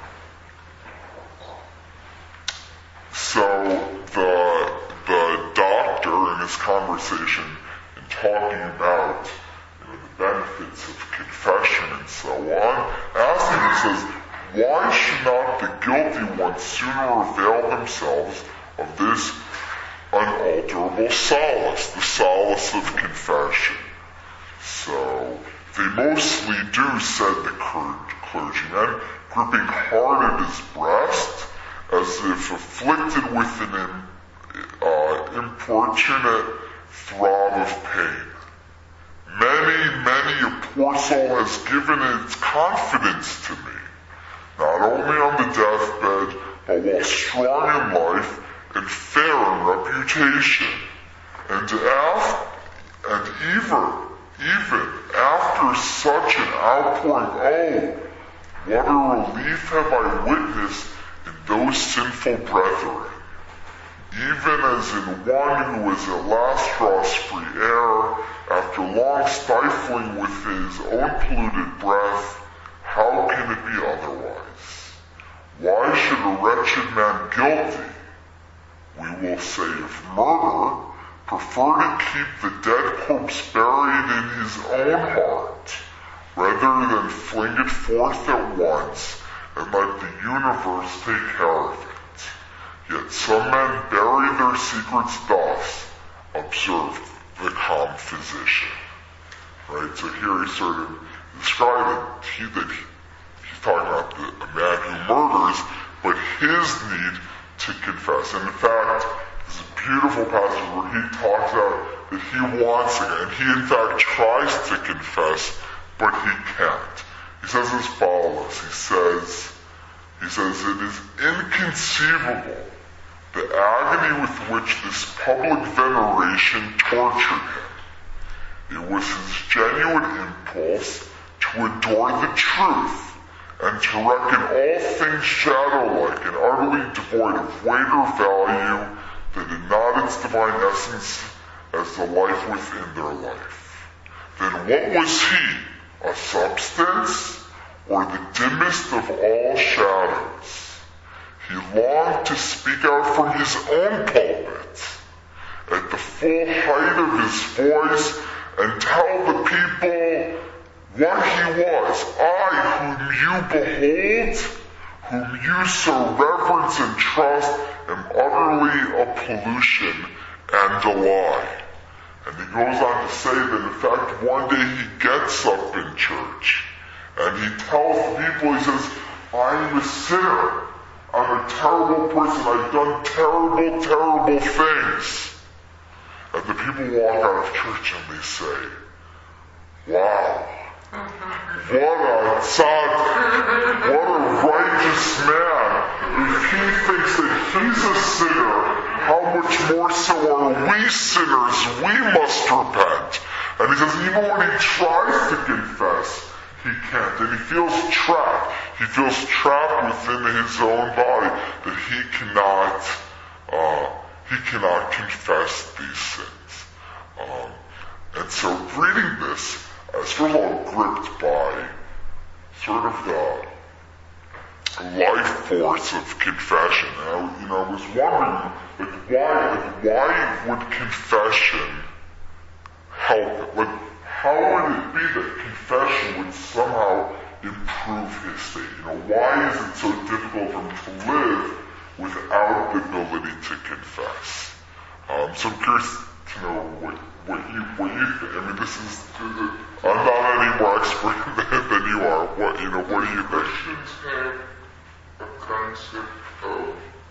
so the the doctor in his conversation and talking about, you know, the benefits of confession and so on, asks him, he says, why should not the guilty ones sooner avail themselves of this unalterable solace, the solace of confession? So, they mostly do, said the clergyman, gripping hard at his breast, as if afflicted with an uh, importunate throb of pain. Many, many a poor soul has given its confidence to me, not only on the deathbed, but while strong in life and fair in reputation. And after, and even, even after such an outpouring, oh, what a relief have I witnessed in those sinful brethren. Even as in one who is at last draws free air, after long stifling with his own polluted breath, how can it be otherwise? Why should a wretched man guilty, we will say of murder, prefer to keep the dead corpse buried in his own heart, rather than fling it forth at once and let the universe take care of it? Yet some men bury their secrets thus, observed the calm physician. Right, so here he's sort of describing he, that he, he's talking about the, a man who murders, but his need to confess. And in fact, This is a beautiful passage where he talks about that he wants it, and he in fact tries to confess, but he can't. He says as follows. He says, he says, it is inconceivable the agony with which this public veneration tortured him. It was his genuine impulse to adore the truth and to reckon all things shadow-like and utterly devoid of weight or value that had not its divine essence as the life within their life. Then what was he? A substance or the dimmest of all shadows? He longed to speak out from his own pulpit at the full height of his voice and tell the people what he was. I, whom you behold, whom you so reverence and trust, am utterly a pollution and a lie. And he goes on to say that in fact one day he gets up in church and he tells the people, he says, I'm a sinner. I'm a terrible person. I've done terrible, terrible things. And the people walk out of church and they say, wow, what a sad, what a righteous man. If he thinks that he's a sinner, how much more so are we sinners? We must repent. And he says even when he tries to confess, he can't. And he feels trapped. He feels trapped within his own body that he cannot, uh, he cannot confess these sins. Um, and so reading this, I was first of all gripped by sort of the life force of confession. And I, you know, I was wondering, like, why, like, why would confession help? Like, how would it be that confession would somehow improve his state? You know, why is it so difficult for him to live without the ability to confess? Um, so I'm curious to know what, what you what you think. I mean, this is I'm not any more expert than, than you are. What you know? What do you think? Christians have a concept of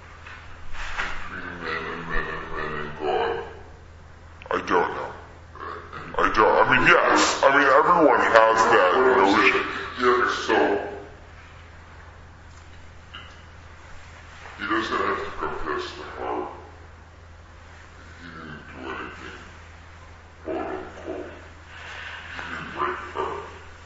between men and men and men and God. I don't know. I don't. I mean, yes. I mean, everyone has that notion. Yeah. So he doesn't have to confess to her. He didn't do anything, quote unquote. He didn't break her.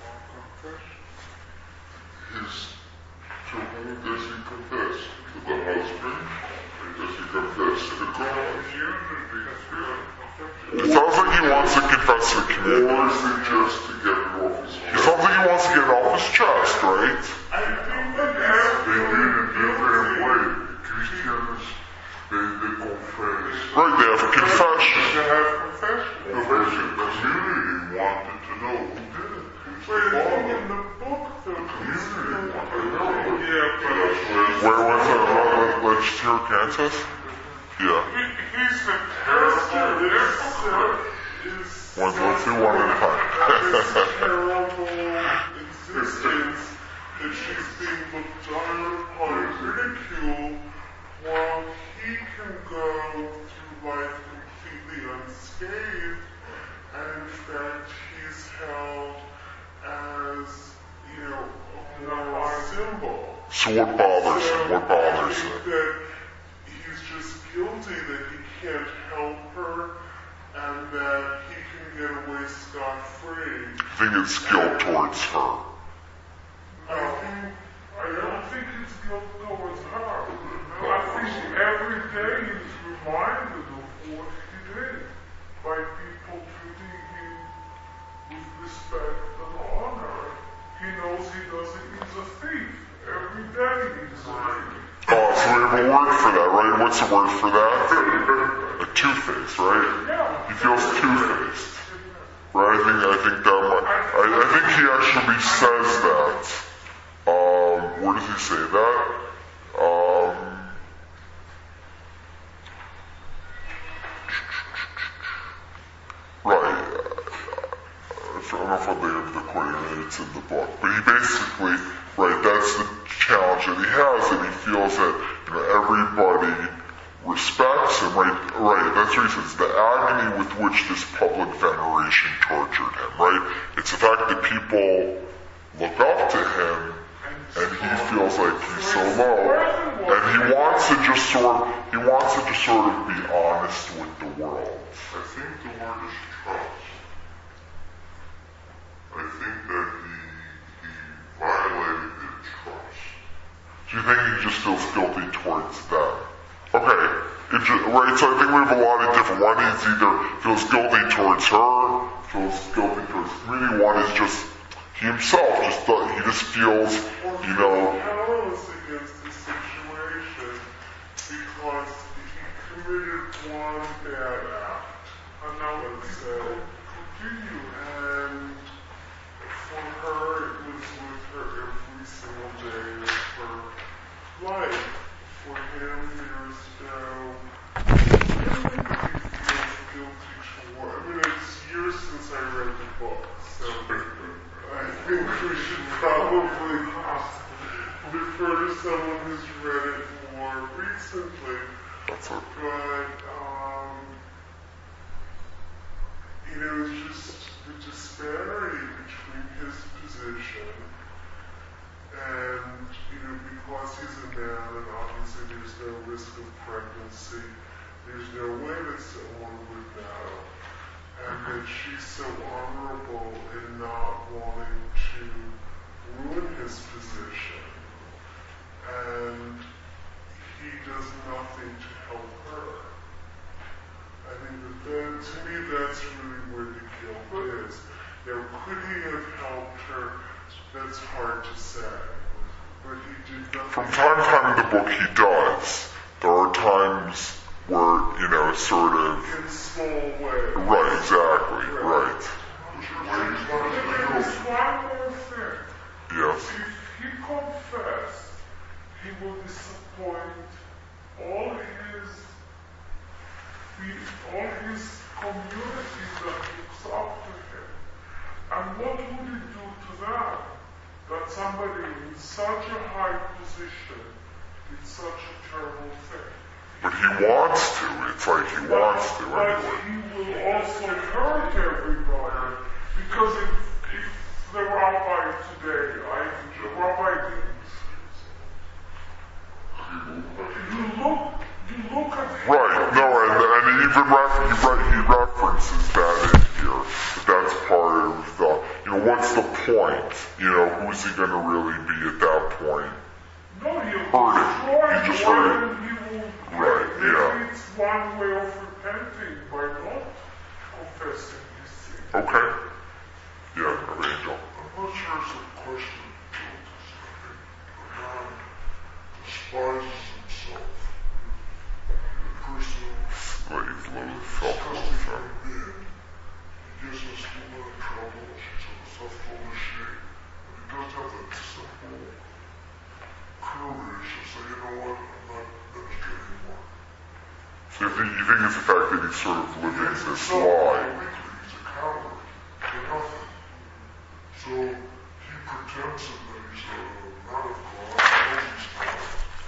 His, to whom does he confess? To the husband? Or does he confess to God? It sounds like he wants to confess to the community. Or is it just to get it off his chest? It sounds like he wants to get it off his chest, right? I think that that's They do it in a different way. Christians, they, they confess. Right, they have confession. They have confession. Confession. The community wanted to know who did it. Who's But the I think father? in the book, the Community wanted to know. yeah, but Where was it? Let, let's hear Kansas? Yeah. he- he's the terrible hypocrite. Is One, let's do one at a this time. terrible existence that she's being looked down upon and ridiculed, while he can go through life completely unscathed, and in fact he's held as, you know, a moral symbol. So what bothers him? What bothers I think him? that he's just guilty that he can't help her and that he can get away scot-free. I think it's guilt towards her. I think, I don't think it's guilt towards her. I think every day he's reminded of what he did by people treating him with respect and honor. He knows he doesn't, he's a thief. Every day he's a thief. Oh, so we have a word for that, right? What's the word for that? A two-face, right? Yeah. He feels two-faced. Right? I think I think that might, I, I think he actually says that. Um, where does he say that? Um, right. I don't know if I made the quote, it's in the book, but he basically, right, that's the challenge that he has, and he feels that, you know, everybody respects him, right? Right, that's what he says. The agony with which this public veneration tortured him, right? It's the fact that people look up to him and he feels like he's so low, and he wants to just sort of, he wants to just sort of be honest with the world. I think the word is trust. I think that he, he violated their trust. Do you think he just feels guilty towards them? Okay, it just, right, so I think we have a lot of different, one is either feels guilty towards her, feels guilty towards the community, one is just, he himself just thought, he just feels, you know, powerless against the situation because he committed one bad act. Another said, continue. And for her, it was with her every single day of her life. For him, there's no, everything he feels guilty toward. I mean, it's years since I read the book, so I think we should probably defer to someone who's read it more recently. that's it. But, um, you know, it's just the disparity between his position and, you know, because he's a man and obviously there's no risk of pregnancy, there's no way that someone would know. And that she's so honorable in not wanting to ruin his position. And he does nothing to help her. I think that, that to me that's really where the guilt is. Now, could he have helped her? That's hard to say. But he did nothing. From time to time in the book he does. There are times where, you know, sort of, in small ways. right, exactly, right. But there's one more thing. Yes. If he confessed, he will disappoint all his all his community that looks up to him. And what would he do to that? That somebody in such a high position did such a terrible thing. But he wants to. It's like he wants to But anyway. he will also hurt everybody because if, if the rabbi today, I, the rabbi didn't. You look, you look at him. Right, no, and, and he even ref- he, re- he references that in here. That that's part of the, you know, what's the point? You know, who's he going to really be at that point? No, he'll Hurt destroy it. He just joy hurt it. and he will. Right, maybe yeah. it's one way of repenting by not confessing his sin. Okay. Yeah, Angel. I'm not sure it's a question of guilt. I think a man despises himself. The person Slave, low, disgusting self-love. human being. He gives this woman in trouble. She's in such full of shame. But he does have that simple courage to say, you know what, I'm not minister anymore. So you think, you think it's the fact that he's sort of living He's this so lie? weakly, he's a coward for nothing. So he pretends that he's a man of God, knows he's not.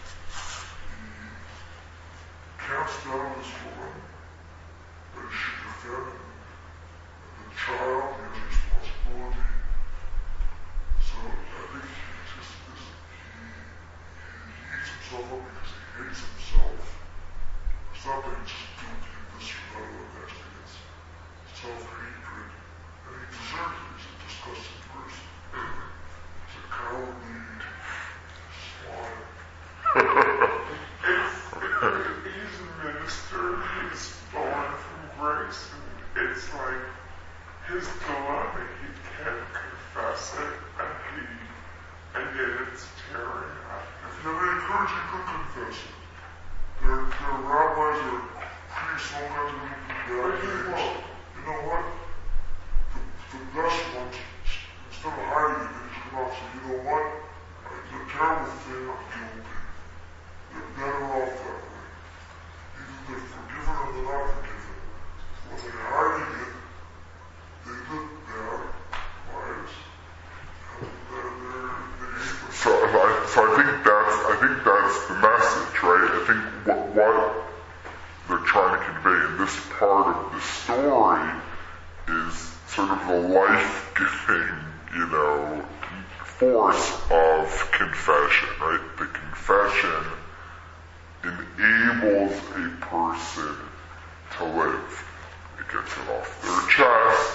He casts down this woman, but he should defend the child, he has responsibility. So I think he just is, he, he eats himself up because he hates himself. It's not that he's just guilty of this or that or the next thing, it's self-hatred. And he deserves it, he's a disgusting person. He's a cowardly swine. He's a minister, he's born from grace, and it's like his dilemma, he can't confess it, and he, and yet it's tearing at him. If you have any courage, you could confess it. There, there are rabbis, there are priests, all kinds of people who do bad things. You know what? The, the best ones, instead of hiding it, they just come out and say, you know what? I did a terrible thing, I'm guilty. They're better off that way. Either they're forgiven or they're not forgiven. When they're hiding it, they live bad lives. And they're, they're, they hate themselves. So I, so I think that's I think that's the message, right? I think what what biggest part of the story is sort of the life-giving, you know, force of confession, right? The confession enables a person to live. It gets it off their chest.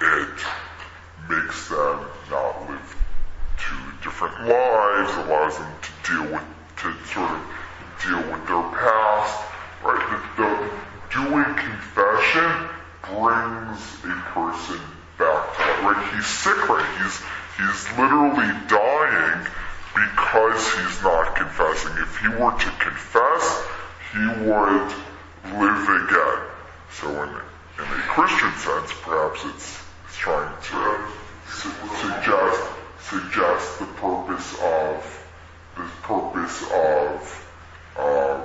It makes them not live two different lives, allows them to deal with, to sort of deal with their past, right? The, the doing confession brings a person back to life, right? He's sick, right? He's, he's literally dying because he's not confessing. If he were to confess, he would live again. So in, in a Christian sense, perhaps it's, it's trying to su- suggest suggest the purpose of the purpose of um,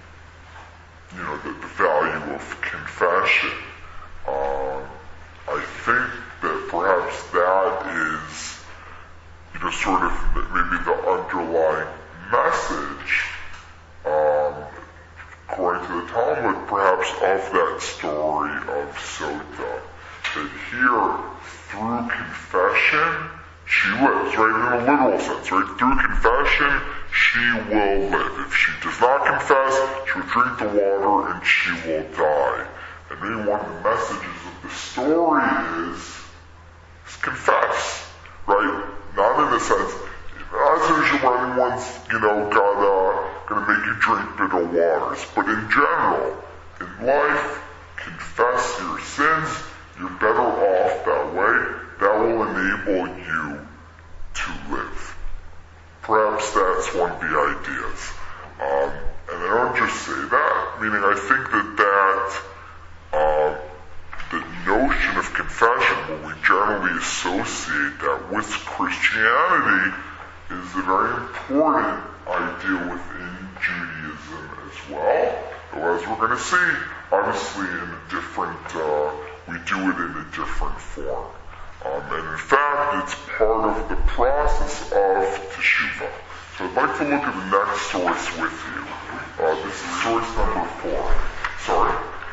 you know the, the value of confession. Um, I think that perhaps that is you know sort of maybe the underlying message, um, according to the Talmud, perhaps of that story of Sota, that here through confession she lives, right, in a literal sense, right? Through confession, she will live. If she does not confess, she will drink the water and she will die. And maybe one of the messages of the story is, is confess, right? Not in the sense, as usual, anyone's, you know, got, uh, gonna make you drink bitter waters. But in general, in life, confess your sins. You're better off that way. That will enable you to live. Perhaps that's one of the ideas. Um, and I don't just say that, meaning I think that that, uh, the notion of confession, when we generally associate that with Christianity, is a very important idea within Judaism as well. Though as we're going to see, obviously in a different, uh, we do it in a different form. Um, and in fact, it's part of the process of Teshuvah. So I'd like to look at the next source with you. Uh, this is source number four. Sorry?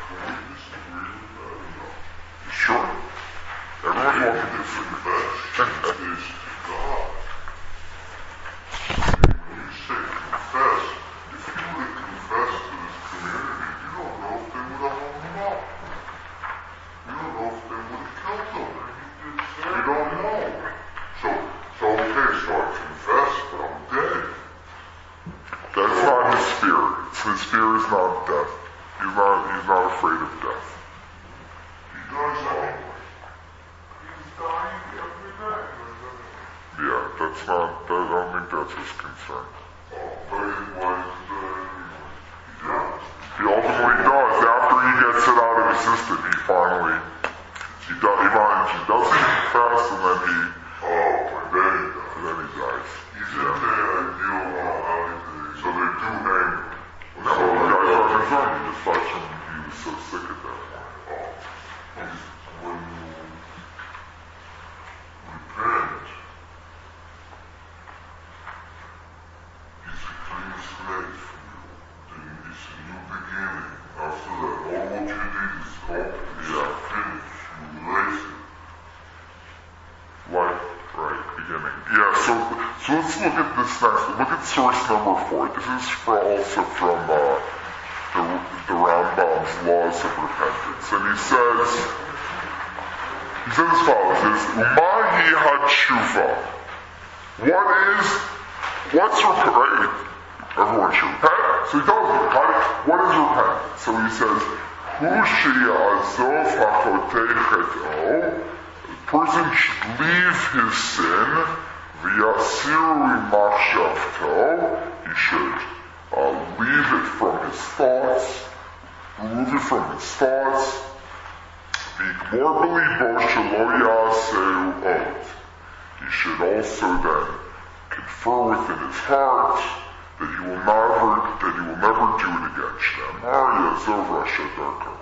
Sure. Everyone's welcome to confess. Is God. When you say confess, if you were to confess to this community, you don't know if they would have hung them up. You don't know if they would have killed them. You don't know. So, so okay, so I confess, but I'm dead. That's not his fear. His fear is not death. He's not, he's not afraid of death. He dies anyway. He's dying every day. Yeah, that's not, that, I don't think that's his concern. Oh, but he was, uh, he does. He ultimately does. After he gets it out of his system, he finally, he, do, he, finally, he doesn't confess, and then he, Oh, and then he dies. and then he dies. He's in the ideal morality, so they do hang him. No, the guys are concerned. He just thought him, he was so sick at that point. Oh, he's, when you repent, it's a clean slate for you. Then it's a new beginning. After that, all what you did is gone. It's Yeah. finished. You erase it. Life, right, beginning. Yeah, so so let's look at this next. Look at source number four. This is for also from uh, the, the Rambam's Laws of Repentance. And he says, he says as follows, is, Umahi HaTshuva. What is, what's repentance? Right? Everyone should repent. So he tells you, what is repentance? So he says, Hu she'azov ha'chotei chet'o. A person should leave his sin, v'yasiru machshavto. He should uh, leave it from his thoughts, remove it from his thoughts. V'gmor b'libo shelo ya'aseu od. He should also then confer within his heart that he will never, that he will never do it again. Shne'amar yazov rasha darko.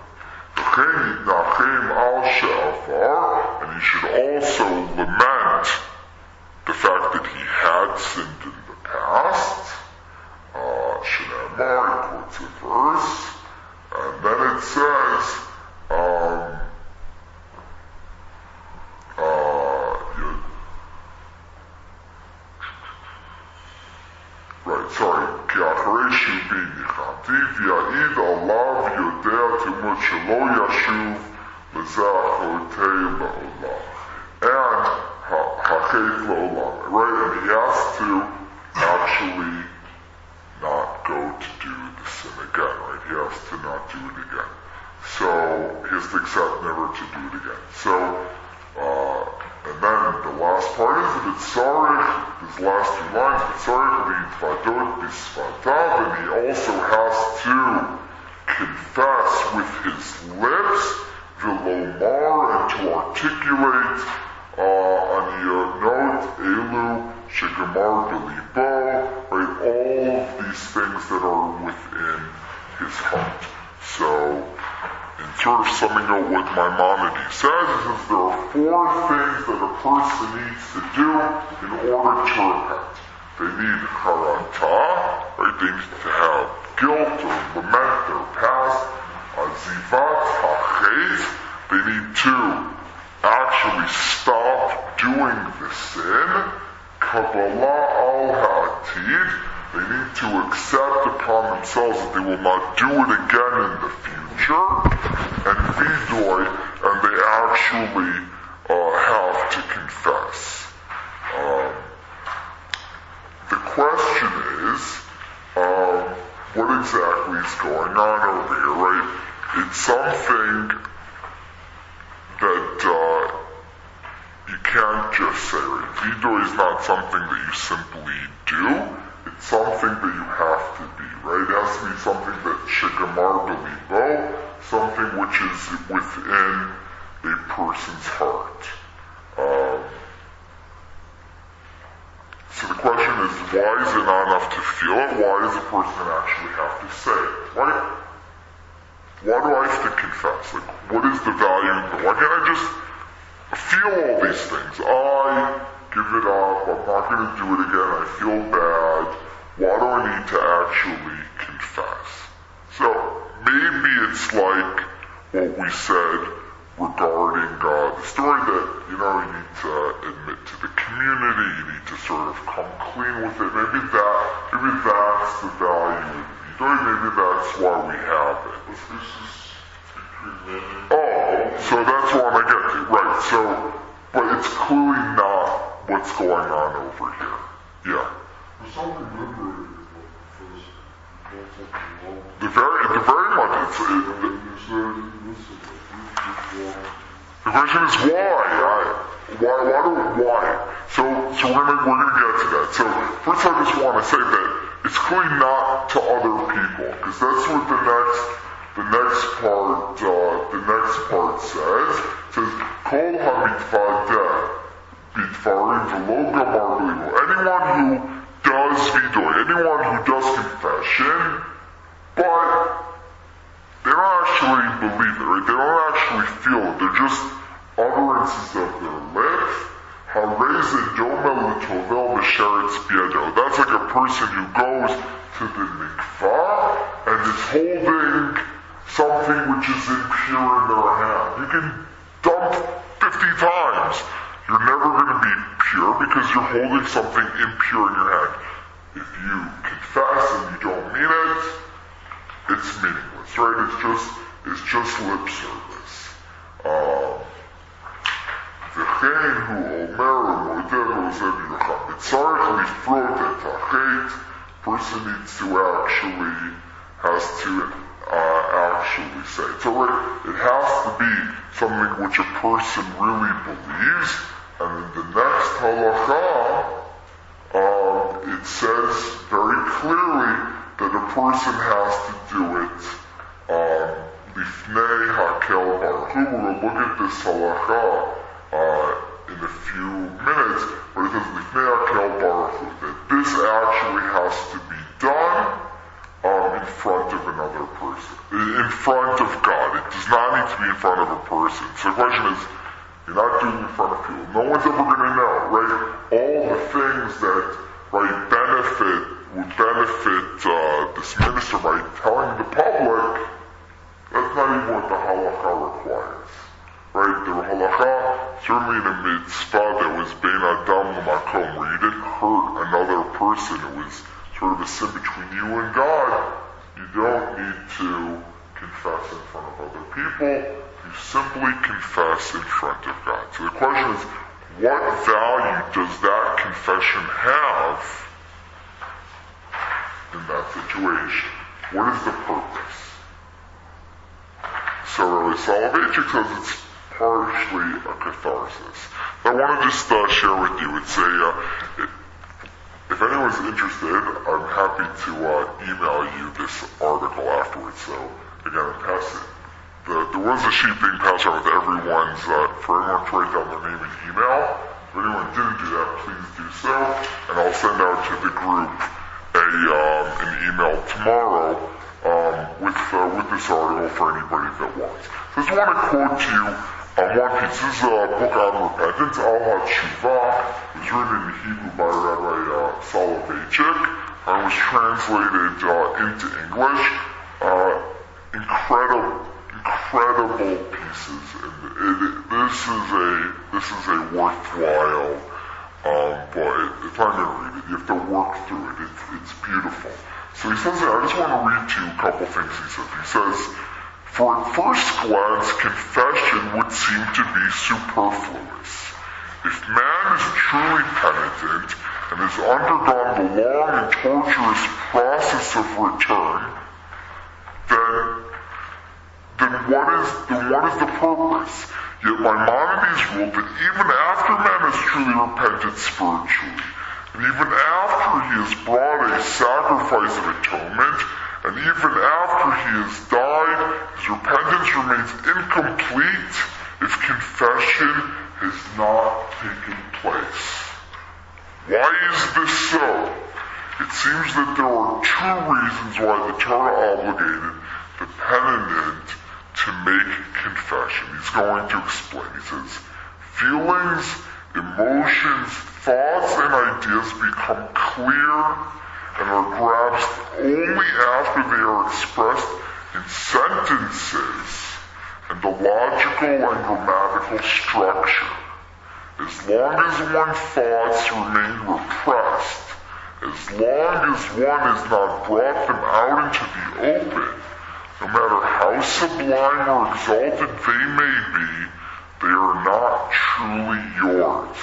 And he should also lament the fact that he had sinned in the past. Uh, Shne'amar, he quotes a verse, and then it says, שבי ניחמתי, ויעיד עליו יודע תלמוד שלא ישוב לזה אחריתי לעולם. And ha'chet l'olam, right? And he has to actually not go to do the sin again, right? He has to not do it again. So he has to accept never to do it again. So, uh, and then the last part is that it's sorry, his last two lines, it's sorry v'yitvadot b'sfatav, and he also has to confess with his lips, v'lomar, and to articulate, uh, aniyot elu shegamar b'libo, right? All of these things that are within his heart. So, in sort of summing up what Maimonides says, is that there are four things that a person needs to do in order to repent. They need charata, right? They need to have guilt or lament their past. Azivat hachet, they need to actually stop doing the sin. Kabbalah al ha'atid, they need to accept upon themselves that they will not do it again in the future. And vidoy, and they actually uh, have to confess. Um, the question is, um, what exactly is going on over here, right? It's something that uh, you can't just say, right? Vidoy is not something that you simply do. It's something that you have to be, right? It has to be something that shegamar b'libo, something which is within a person's heart. Um, so the question is, why is it not enough to feel it? Why does a person actually have to say it? Why, why do I have to confess? Like, what is the value? Why can't I just feel all these things? I give it up, I'm not going to do it again, I feel bad. Why do I need to actually confess? So, maybe it's like what we said regarding uh, the story that, you know, you need to admit to the community, you need to sort of come clean with it. Maybe that, maybe that's the value of Vidoy, maybe that's why we have it. But this is between men and Oh, so that's what I get to, right, so, but it's clearly not what's going on over here. Yeah. There's something liberating about the first. That's something wrong. The very, the very much, it's, it, the, You said, listen, if you just the question is why? I, why, why do, why? So, so we're gonna, we're gonna get to that. So, first I just want to say that it's clearly not to other people, because that's what the next, the next part, uh, the next part says. It says, Kol hamitvadeh bidvarim v'lo gamar b'libo. Anyone who does vidoy, anyone who does confession, but they don't actually believe it, right? They don't actually feel it. They're just utterances of their lips. Hareze doma l'tovel b'sheretz b'yado. That's like a person who goes to the mikvah and is holding something which is impure in their hand. You can dump fifty times. You're never going to be pure because you're holding something impure in your hand. If you confess and you don't mean it, it's meaningless, right? It's just, it's just lip service. V'chein hu omer u'modeh v'ozeh v'yacham. Mitzarech lifrot et hachet. Person needs to actually, has to uh, actually say. So right, it has to be something which a person really believes. And in the next halacha, um, it says very clearly that a person has to do it lifnei hakel baruch hu. We'll look at this halacha uh, in a few minutes, but it says lifnei hakel baruch hu, that this actually has to be done um, in front of another person, in front of God. It does not need to be in front of a person. So the question is, you're not doing it in front of people. No one's ever going to know, right? All the things that, right, benefit, would benefit uh, this minister by telling the public, that's not even what the halakha requires, right? The halakha, certainly in a mitzvah that was bein adam l'makom, where you didn't hurt another person, it was sort of a sin between you and God, you don't need to confess in front of other people. You simply confess in front of God. So the question is, what value does that confession have in that situation? What is the purpose? So really, Soloveitchik says it's partially a catharsis. I want to just uh, share with you, it's a, uh, it, if anyone's interested, I'm happy to uh, email you this article afterwards. So again, I'm passing. The, there was a sheet being passed around with everyone's, uh, for everyone to write down their name and email. If anyone didn't do that, please do so, and I'll send out to the group a um, an email tomorrow um, with uh, with this article for anybody that wants. So I just want to quote to you um, one piece. This is a book on repentance, Al HaTshuva. It was written in Hebrew by Rabbi uh, Soloveitchik and was translated uh, into English. Uh, incredible, incredible pieces. And it, it, this is a this is a worthwhile. Um, but if I'm going to read it, you have to work through it. It's, it's beautiful. So he says, I just want to read to you a couple things he says. He says, for at first glance, confession would seem to be superfluous. If man is truly penitent and has undergone the long and torturous process of return, then, then what is, then what is the purpose? Yet Maimonides ruled that even after man has truly repented spiritually, and even after he has brought a sacrifice of atonement, and even after he has died, his repentance remains incomplete if confession has not taken place. Why is this so? It seems that there are two reasons why the Torah obligated the penitent to make confession. He's going to explain. He says, feelings, emotions, thoughts, and ideas become clear and are grasped only after they are expressed in sentences and a logical and grammatical structure. As long as one's thoughts remain repressed, as long as one has not brought them out into the open, no matter how sublime or exalted they may be, they are not truly yours.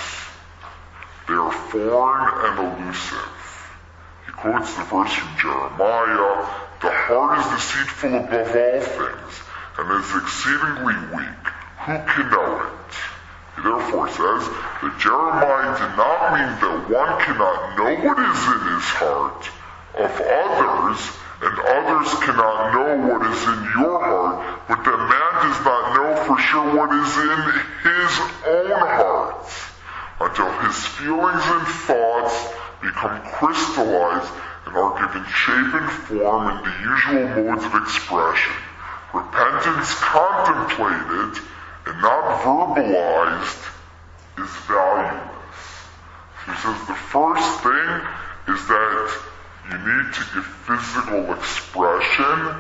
They are foreign and elusive. He quotes the verse from Jeremiah, the heart is deceitful above all things, and is exceedingly weak. Who can know it? He therefore says that Jeremiah did not mean that one cannot know what is in his heart of others, and others cannot know what is in your heart, but that man does not know for sure what is in his own heart, until his feelings and thoughts become crystallized and are given shape and form in the usual modes of expression. Repentance contemplated and not verbalized is valueless. He says the first thing is that you need to give physical expression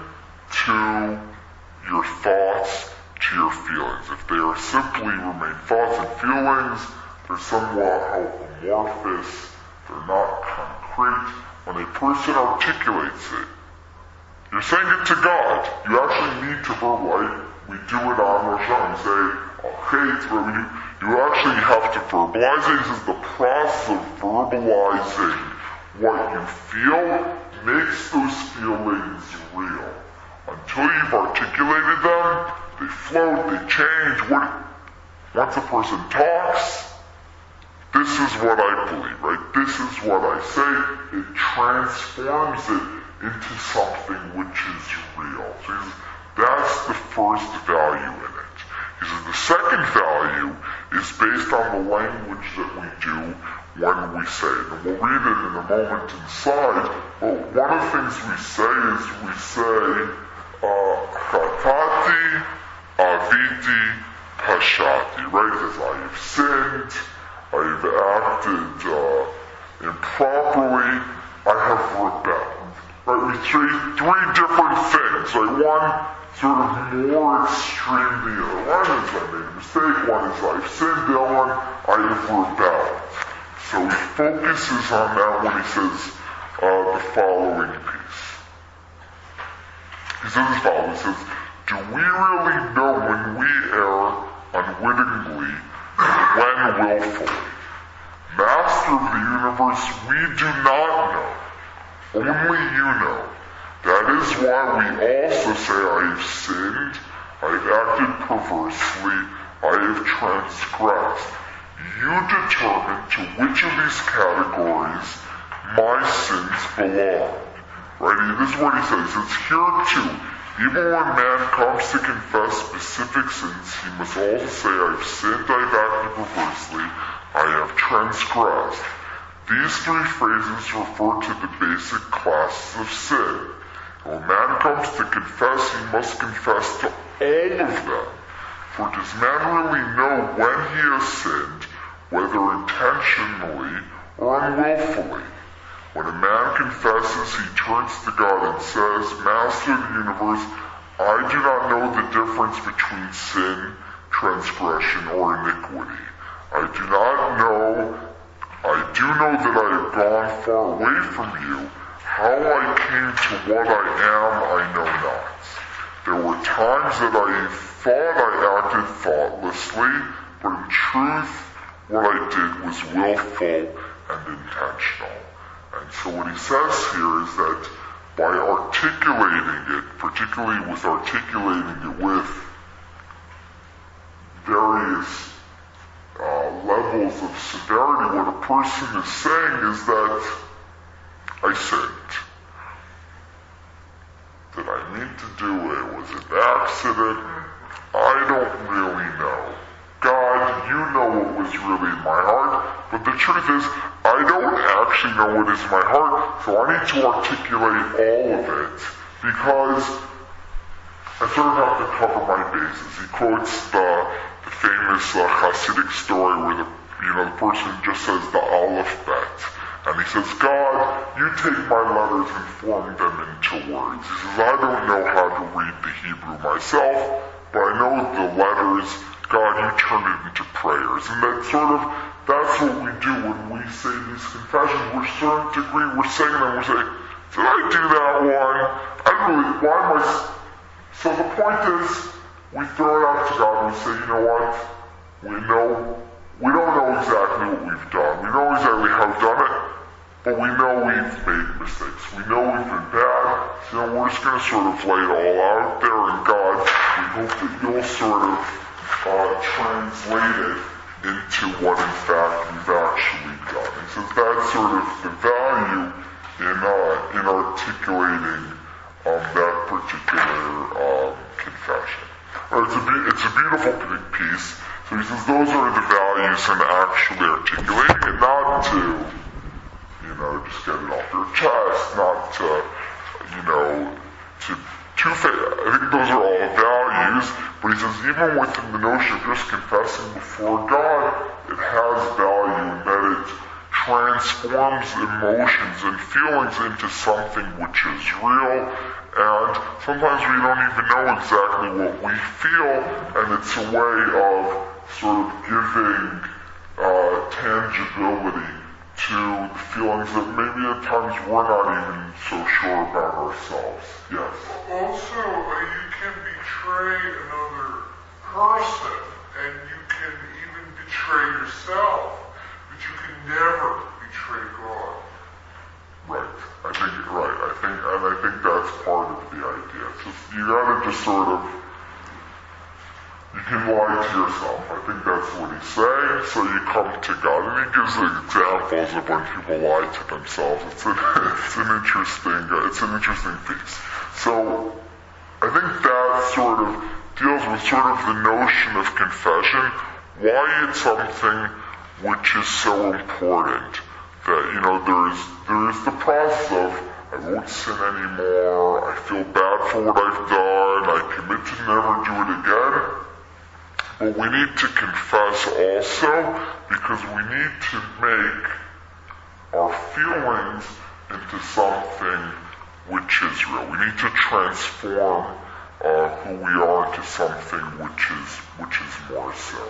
to your thoughts, to your feelings. If they are simply remain thoughts and feelings, they're somewhat amorphous, they're not concrete. When a person articulates it, you're saying it to God. You actually need to verbalize. We do it on Rosh Hashanah. We say, okay, it's where you, you actually have to verbalize it. This is the process of verbalizing what you feel makes those feelings real. Until you've articulated them, they float, they change. What, once a person talks, this is what I believe, right? This is what I say. It transforms it into something which is real. So he says, that's the first value in it. He says the second value is based on the language that we do when we say it. And we'll read it in a moment inside, but one of the things we say is we say, Chatati, Aviti, Pashati, right? It says, I have sinned, I have acted uh, improperly, I have rebelled. Right? We say three different things. Right? One sort of more extreme than the other. One is I made a mistake, one is I've sinned, the other one I have rebelled. So he focuses on that when he says, uh, the following piece. He says as follows, he says, do we really know when we err unwittingly and when willfully? Master of the universe, we do not know. Only you know. That is why we also say I have sinned, I have acted perversely, I have transgressed. You determine to which of these categories my sins belong. Right? This is what he says. He says, here too, even when man comes to confess specific sins, he must also say, I have sinned, I have acted perversely, I have transgressed. These three phrases refer to the basic classes of sin. When man comes to confess, he must confess to all of them. For does man really know when he has sinned, whether intentionally or unwillfully? When a man confesses, he turns to God and says, Master of the universe, I do not know the difference between sin, transgression, or iniquity. I do not know, I do know that I have gone far away from you. How I came to what I am, I know not. There were times that I thought I acted thoughtlessly, but in truth, what I did was willful and intentional. And so what he says here is that by articulating it, particularly with articulating it with various uh, levels of severity, what a person is saying is that I sinned. Did I mean to do it? Was it an accident? I don't really know. God, you know what was really in my heart, but the truth is, I don't actually know what is in my heart, so I need to articulate all of it, because I sort of have to cover my bases. He quotes the, the famous uh, Hasidic story where the, you know, the person just says the Aleph Bet, and he says, God, you take my letters and form them into words. He says, I don't know how to read the Hebrew myself, but I know the letters, God, you turn it into prayers. And that sort of, that's what we do when we say these confessions. We're starting to agree, we're saying them, we're saying, did I do that one? I really, why am I... So the point is, we throw it out to God and we say, you know what? We know, we don't know exactly what we've done. We know exactly how we've done it, but we know we've made mistakes. We know we've been bad. So, you know, we're just going to sort of lay it all out there, and God, we hope that you'll sort of Uh, translated into what in fact we've actually done. And so that's sort of the value in uh, in articulating um, that particular um, confession. Uh, it's, a be- it's a beautiful piece. So he says those are the values in actually articulating it, not to, you know, just get it off your chest, not to, you know, to Two fa- I think those are all values, but he says even within the notion of just confessing before God, it has value in that it transforms emotions and feelings into something which is real, and sometimes we don't even know exactly what we feel, and it's a way of sort of giving uh, tangibility to the feelings that maybe at times we're not even so sure about ourselves. Yes? Also, uh, you can betray another person, and you can even betray yourself, but you can never betray God. Right. I think, right. I think, and I think that's part of the idea. It's just, you gotta just sort of, you can lie to yourself. I think that's what he's saying. So you come to God, and he gives examples of when people lie to themselves. It's an, it's an interesting, uh, it's an interesting piece. So I think that sort of deals with sort of the notion of confession, why it's something which is so important. That, you know, there is there is the process of I won't sin anymore. I feel bad for what I've done. I commit to never do it again. But we need to confess also because we need to make our feelings into something which is real. We need to transform uh, who we are into something which is which is more so.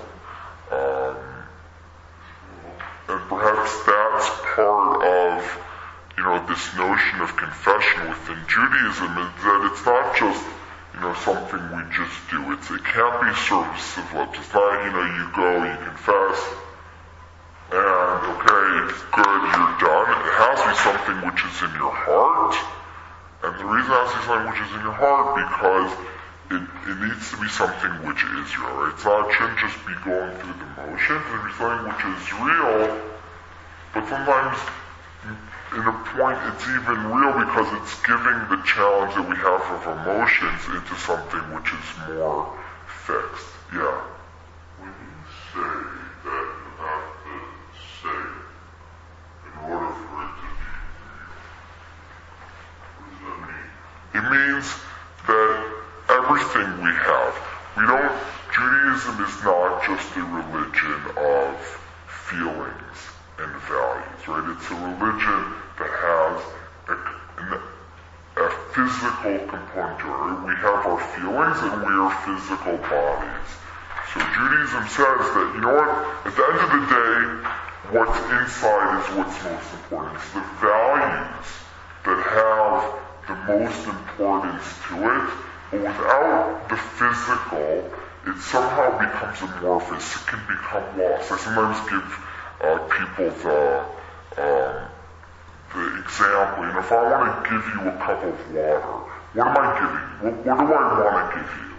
Um, and perhaps that's part of, you know, this notion of confession within Judaism is that it's not just, you know, something we just do. It's, it can't be service of lips. It's not, you know, you go, you confess, and okay, it's good, you're done. It has to be something which is in your heart. And the reason it has to be something which is in your heart because it, it needs to be something which is real, right? It's not, it shouldn't just be going through the motions. It should be something which is real, but sometimes in a point it's even real because it's giving the challenge that we have of emotions into something which is more fixed. Yeah. When you say that you have to say it in order for it to be real, what does that mean? It means that everything we have, we don't, Judaism is not just a religion of feelings and values, right? It's a religion that has a, a physical component to it. We have our feelings and we are physical bodies. So Judaism says that, you know what, at the end of the day, what's inside is what's most important. It's the values that have the most importance to it, but without the physical, it somehow becomes amorphous. It can become lost. I sometimes give uh, people the, um, the example, you know, if I want to give you a cup of water, what am I giving you? What, what do I want to give you?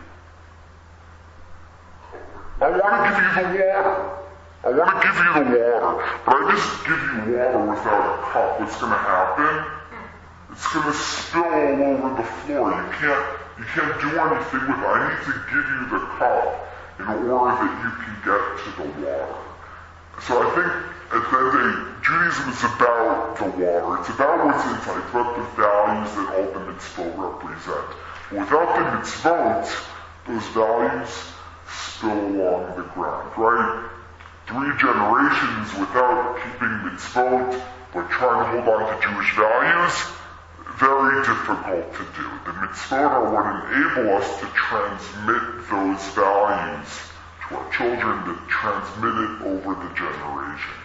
I want to give you the water. I want to give you the water. But I just give you water without a cup. What's going to happen? It's going to spill all over the floor. You can't, you can't do anything with it. I need to give you the cup in order that you can get to the water. So I think at the end of the day, Judaism is about the water. It's about what's inside. It's about the values that all the mitzvot represent. Without the mitzvot, those values spill along the ground, right? Three generations without keeping mitzvot, but trying to hold on to Jewish values, very difficult to do. The mitzvot are what enable us to transmit those values to our children, to transmit it over the generations.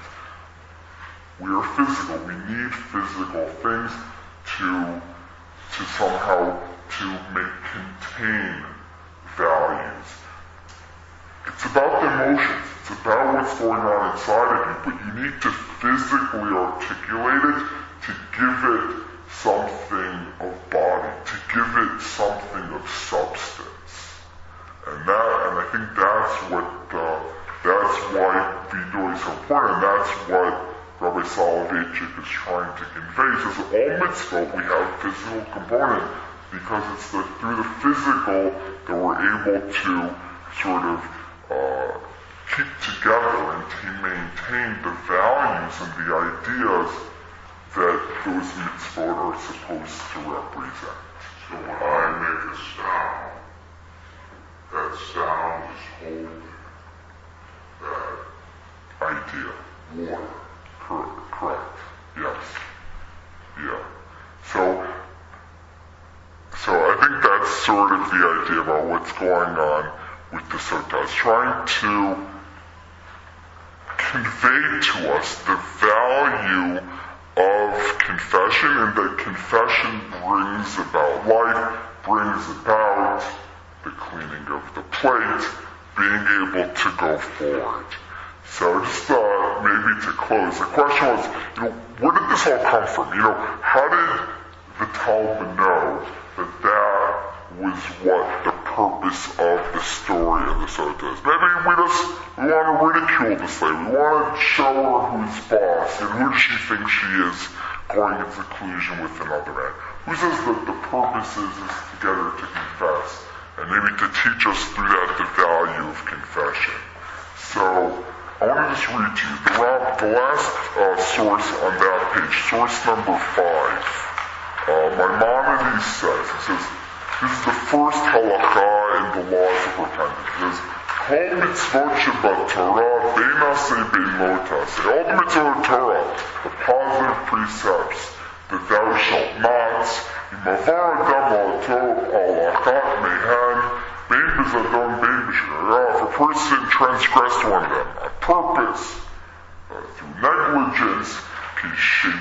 We are physical. We need physical things to, to somehow to make contain values. It's about the emotions. It's about what's going on inside of you, but you need to physically articulate it to give it something of body, to give it something of substance. And that, and I think that's what, uh, that's why Vidui is so important, and that's what Rabbi Soloveitchik is trying to convey. He says all mitzvot we have a physical component because it's the, through the physical that we're able to sort of uh, keep together and to maintain the values and the ideas that those mitzvot are supposed to represent. So when I make a sound, that sound is holding that idea. water. Correct. Correct. Yes. Yeah. So, so I think that's sort of the idea about what's going on with the sutta. It's trying to convey to us the value of confession and that confession brings about life, brings about the cleaning of the plate, being able to go forward. So just uh, maybe to close, the question was, you know, where did this all come from? You know, how did the Talmud know that that was what the purpose of the story of the sutta is? Maybe we just we want to ridicule this lady. We want to show her who's boss and who does she think she is going into collusion with another man. Who says that the purpose is, is to get her to confess and maybe to teach us through that the value of confession. So I want to just read to you the, the last uh, source on that page, source number five. Uh, Maimonides says, he says, this is the first halakha in the laws of repentance. It says, Kol mitzvot shebat Torah, bein aseh bein lo taseh. All the mitzvot of Torah, the positive precepts, that thou shalt not, imavar adam alato alachat mehan, bein bezadon, bein b'shirah. If a person transgressed one of them on purpose, uh, through negligence, kishin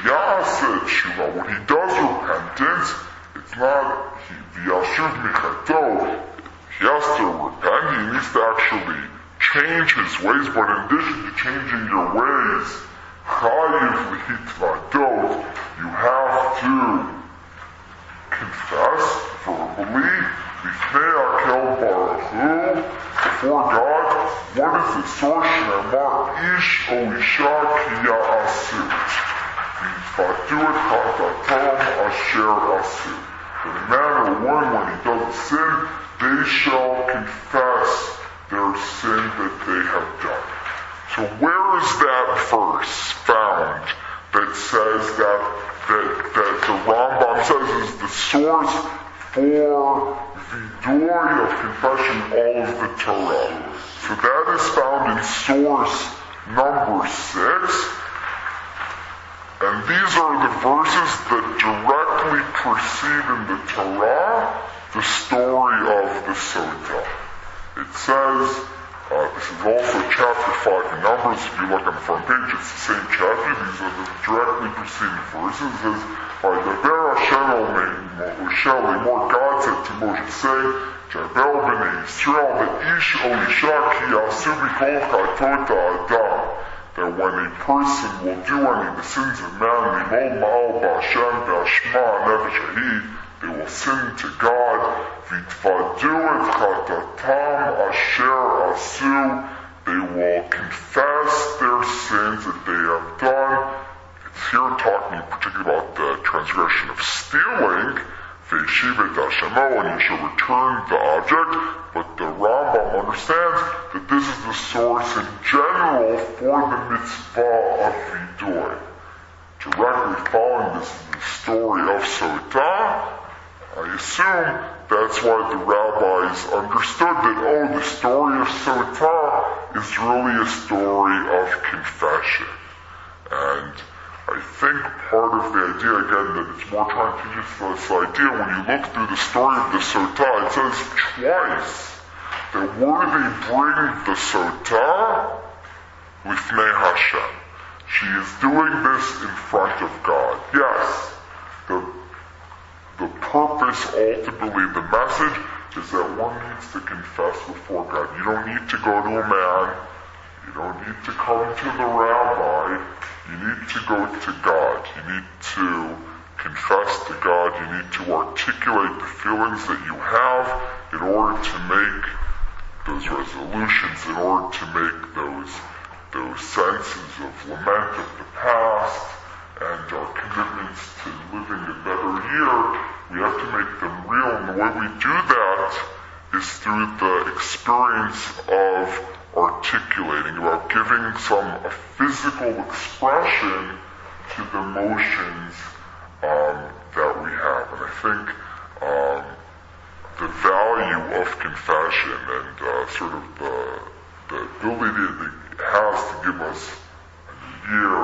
v'ya'aseh tshuva. When he does repentance, it's not he v'yashuv michato. He has to repent. He needs to actually change his ways. But in addition to changing your ways, chayiv l'hitvadot, you have to confess verbally b'fnei Hakel Baruch Hu, before God. What is the source? Shneimar ish o isha ki ya'asu v'yitfadu et chatatam asher asu. The man or woman, when he does a sin, they shall confess their sin that they have done. So where is that verse found that says that that, that the Rambam says is the source for vidoy of confession, all of the Torah? So that is found in source number six, and these are the verses that directly precede in the Torah the story of the Sota. It says, uh, this is also chapter five in Numbers. If you look on the front page, it's the same chapter. These are the directly preceding verses. It says, Vaydaber Hashem el Moshe lemor, God said to Moshe, say, Jabel b'nei Yisrael, that ish o isha ki yasu b'kol chatot ha'adam, that when a person will do any of the sins of man, limol ma'al b'Hashem b'ashma nefesh ha'id, they will sin to God, v'yitfadu et chatatam asher asu, they will confess their sins that they have done. It's here talking particularly about the transgression of stealing, v'yeshiv et hashemo, and you shall return the object, but the Rambam understands that this is the source in general for the mitzvah of vidoy. Directly following this is the story of Sotah. I assume that's why the rabbis understood that, oh, the story of Sotah is really a story of confession. And I think part of the idea, again, that it's more trying to teach us this idea, when you look through the story of the Sotah, it says twice that where they bring the Sotah? Lifnei Hashem. She is doing this in front of God. Yes, the The purpose, ultimately, the message is that one needs to confess before God. You don't need to go to a man. You don't need to come to the rabbi. You need to go to God. You need to confess to God. You need to articulate the feelings that you have in order to make those resolutions, in order to make those, those senses of lament of the past, and our commitments to living a better year, we have to make them real. And the way we do that is through the experience of articulating, about giving some a physical expression to the emotions um, that we have. And I think um, the value of confession and uh, sort of the, the ability that it has to give us a new year,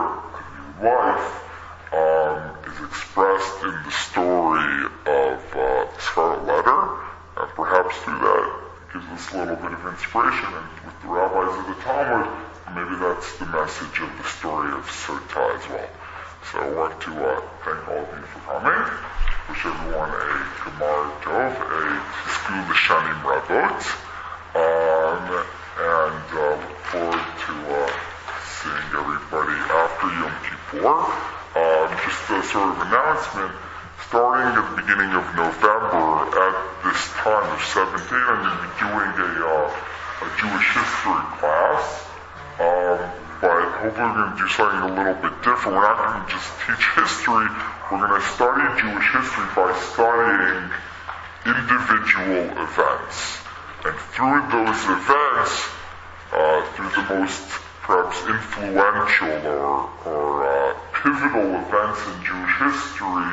life um, is expressed in the story of uh, the Scarlet Letter, and perhaps through that it gives us a little bit of inspiration. And with the rabbis of the Talmud, maybe that's the message of the story of Sotah as well. So I want to uh, thank all of you for coming. Wish everyone a Gemar Tov, a Tisku L'Shanim Rabot, um, and uh, look forward to uh, seeing everybody after Yom Kippur. Um, just a sort of announcement, starting at the beginning of November, at this time of seventeen, I'm going to be doing a, uh, a Jewish history class, um, but hopefully we're going to do something a little bit different. We're not going to just teach history, we're going to study Jewish history by studying individual events. And through those events, uh, through the most perhaps influential or, or uh, pivotal events in Jewish history,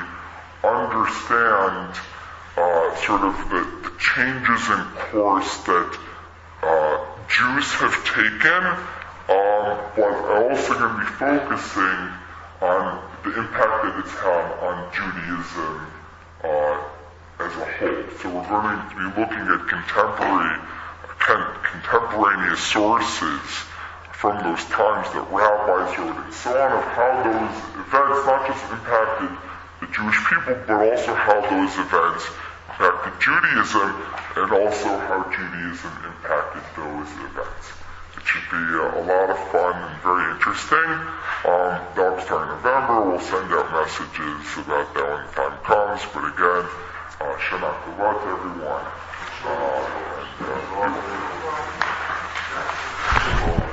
understand uh, sort of the, the changes in course that uh, Jews have taken, um, but also going to be focusing on the impact that it's had on Judaism uh, as a whole. So we're going to be looking at contemporary, contemporaneous sources from those times that rabbis wrote and so on, of how those events not just impacted the Jewish people, but also how those events impacted Judaism, and also how Judaism impacted those events. It should be a, a lot of fun and very interesting. Um, that'll start in November. We'll send out messages about that when the time comes. But again, uh, Shana Tova to everyone. Uh, and, uh,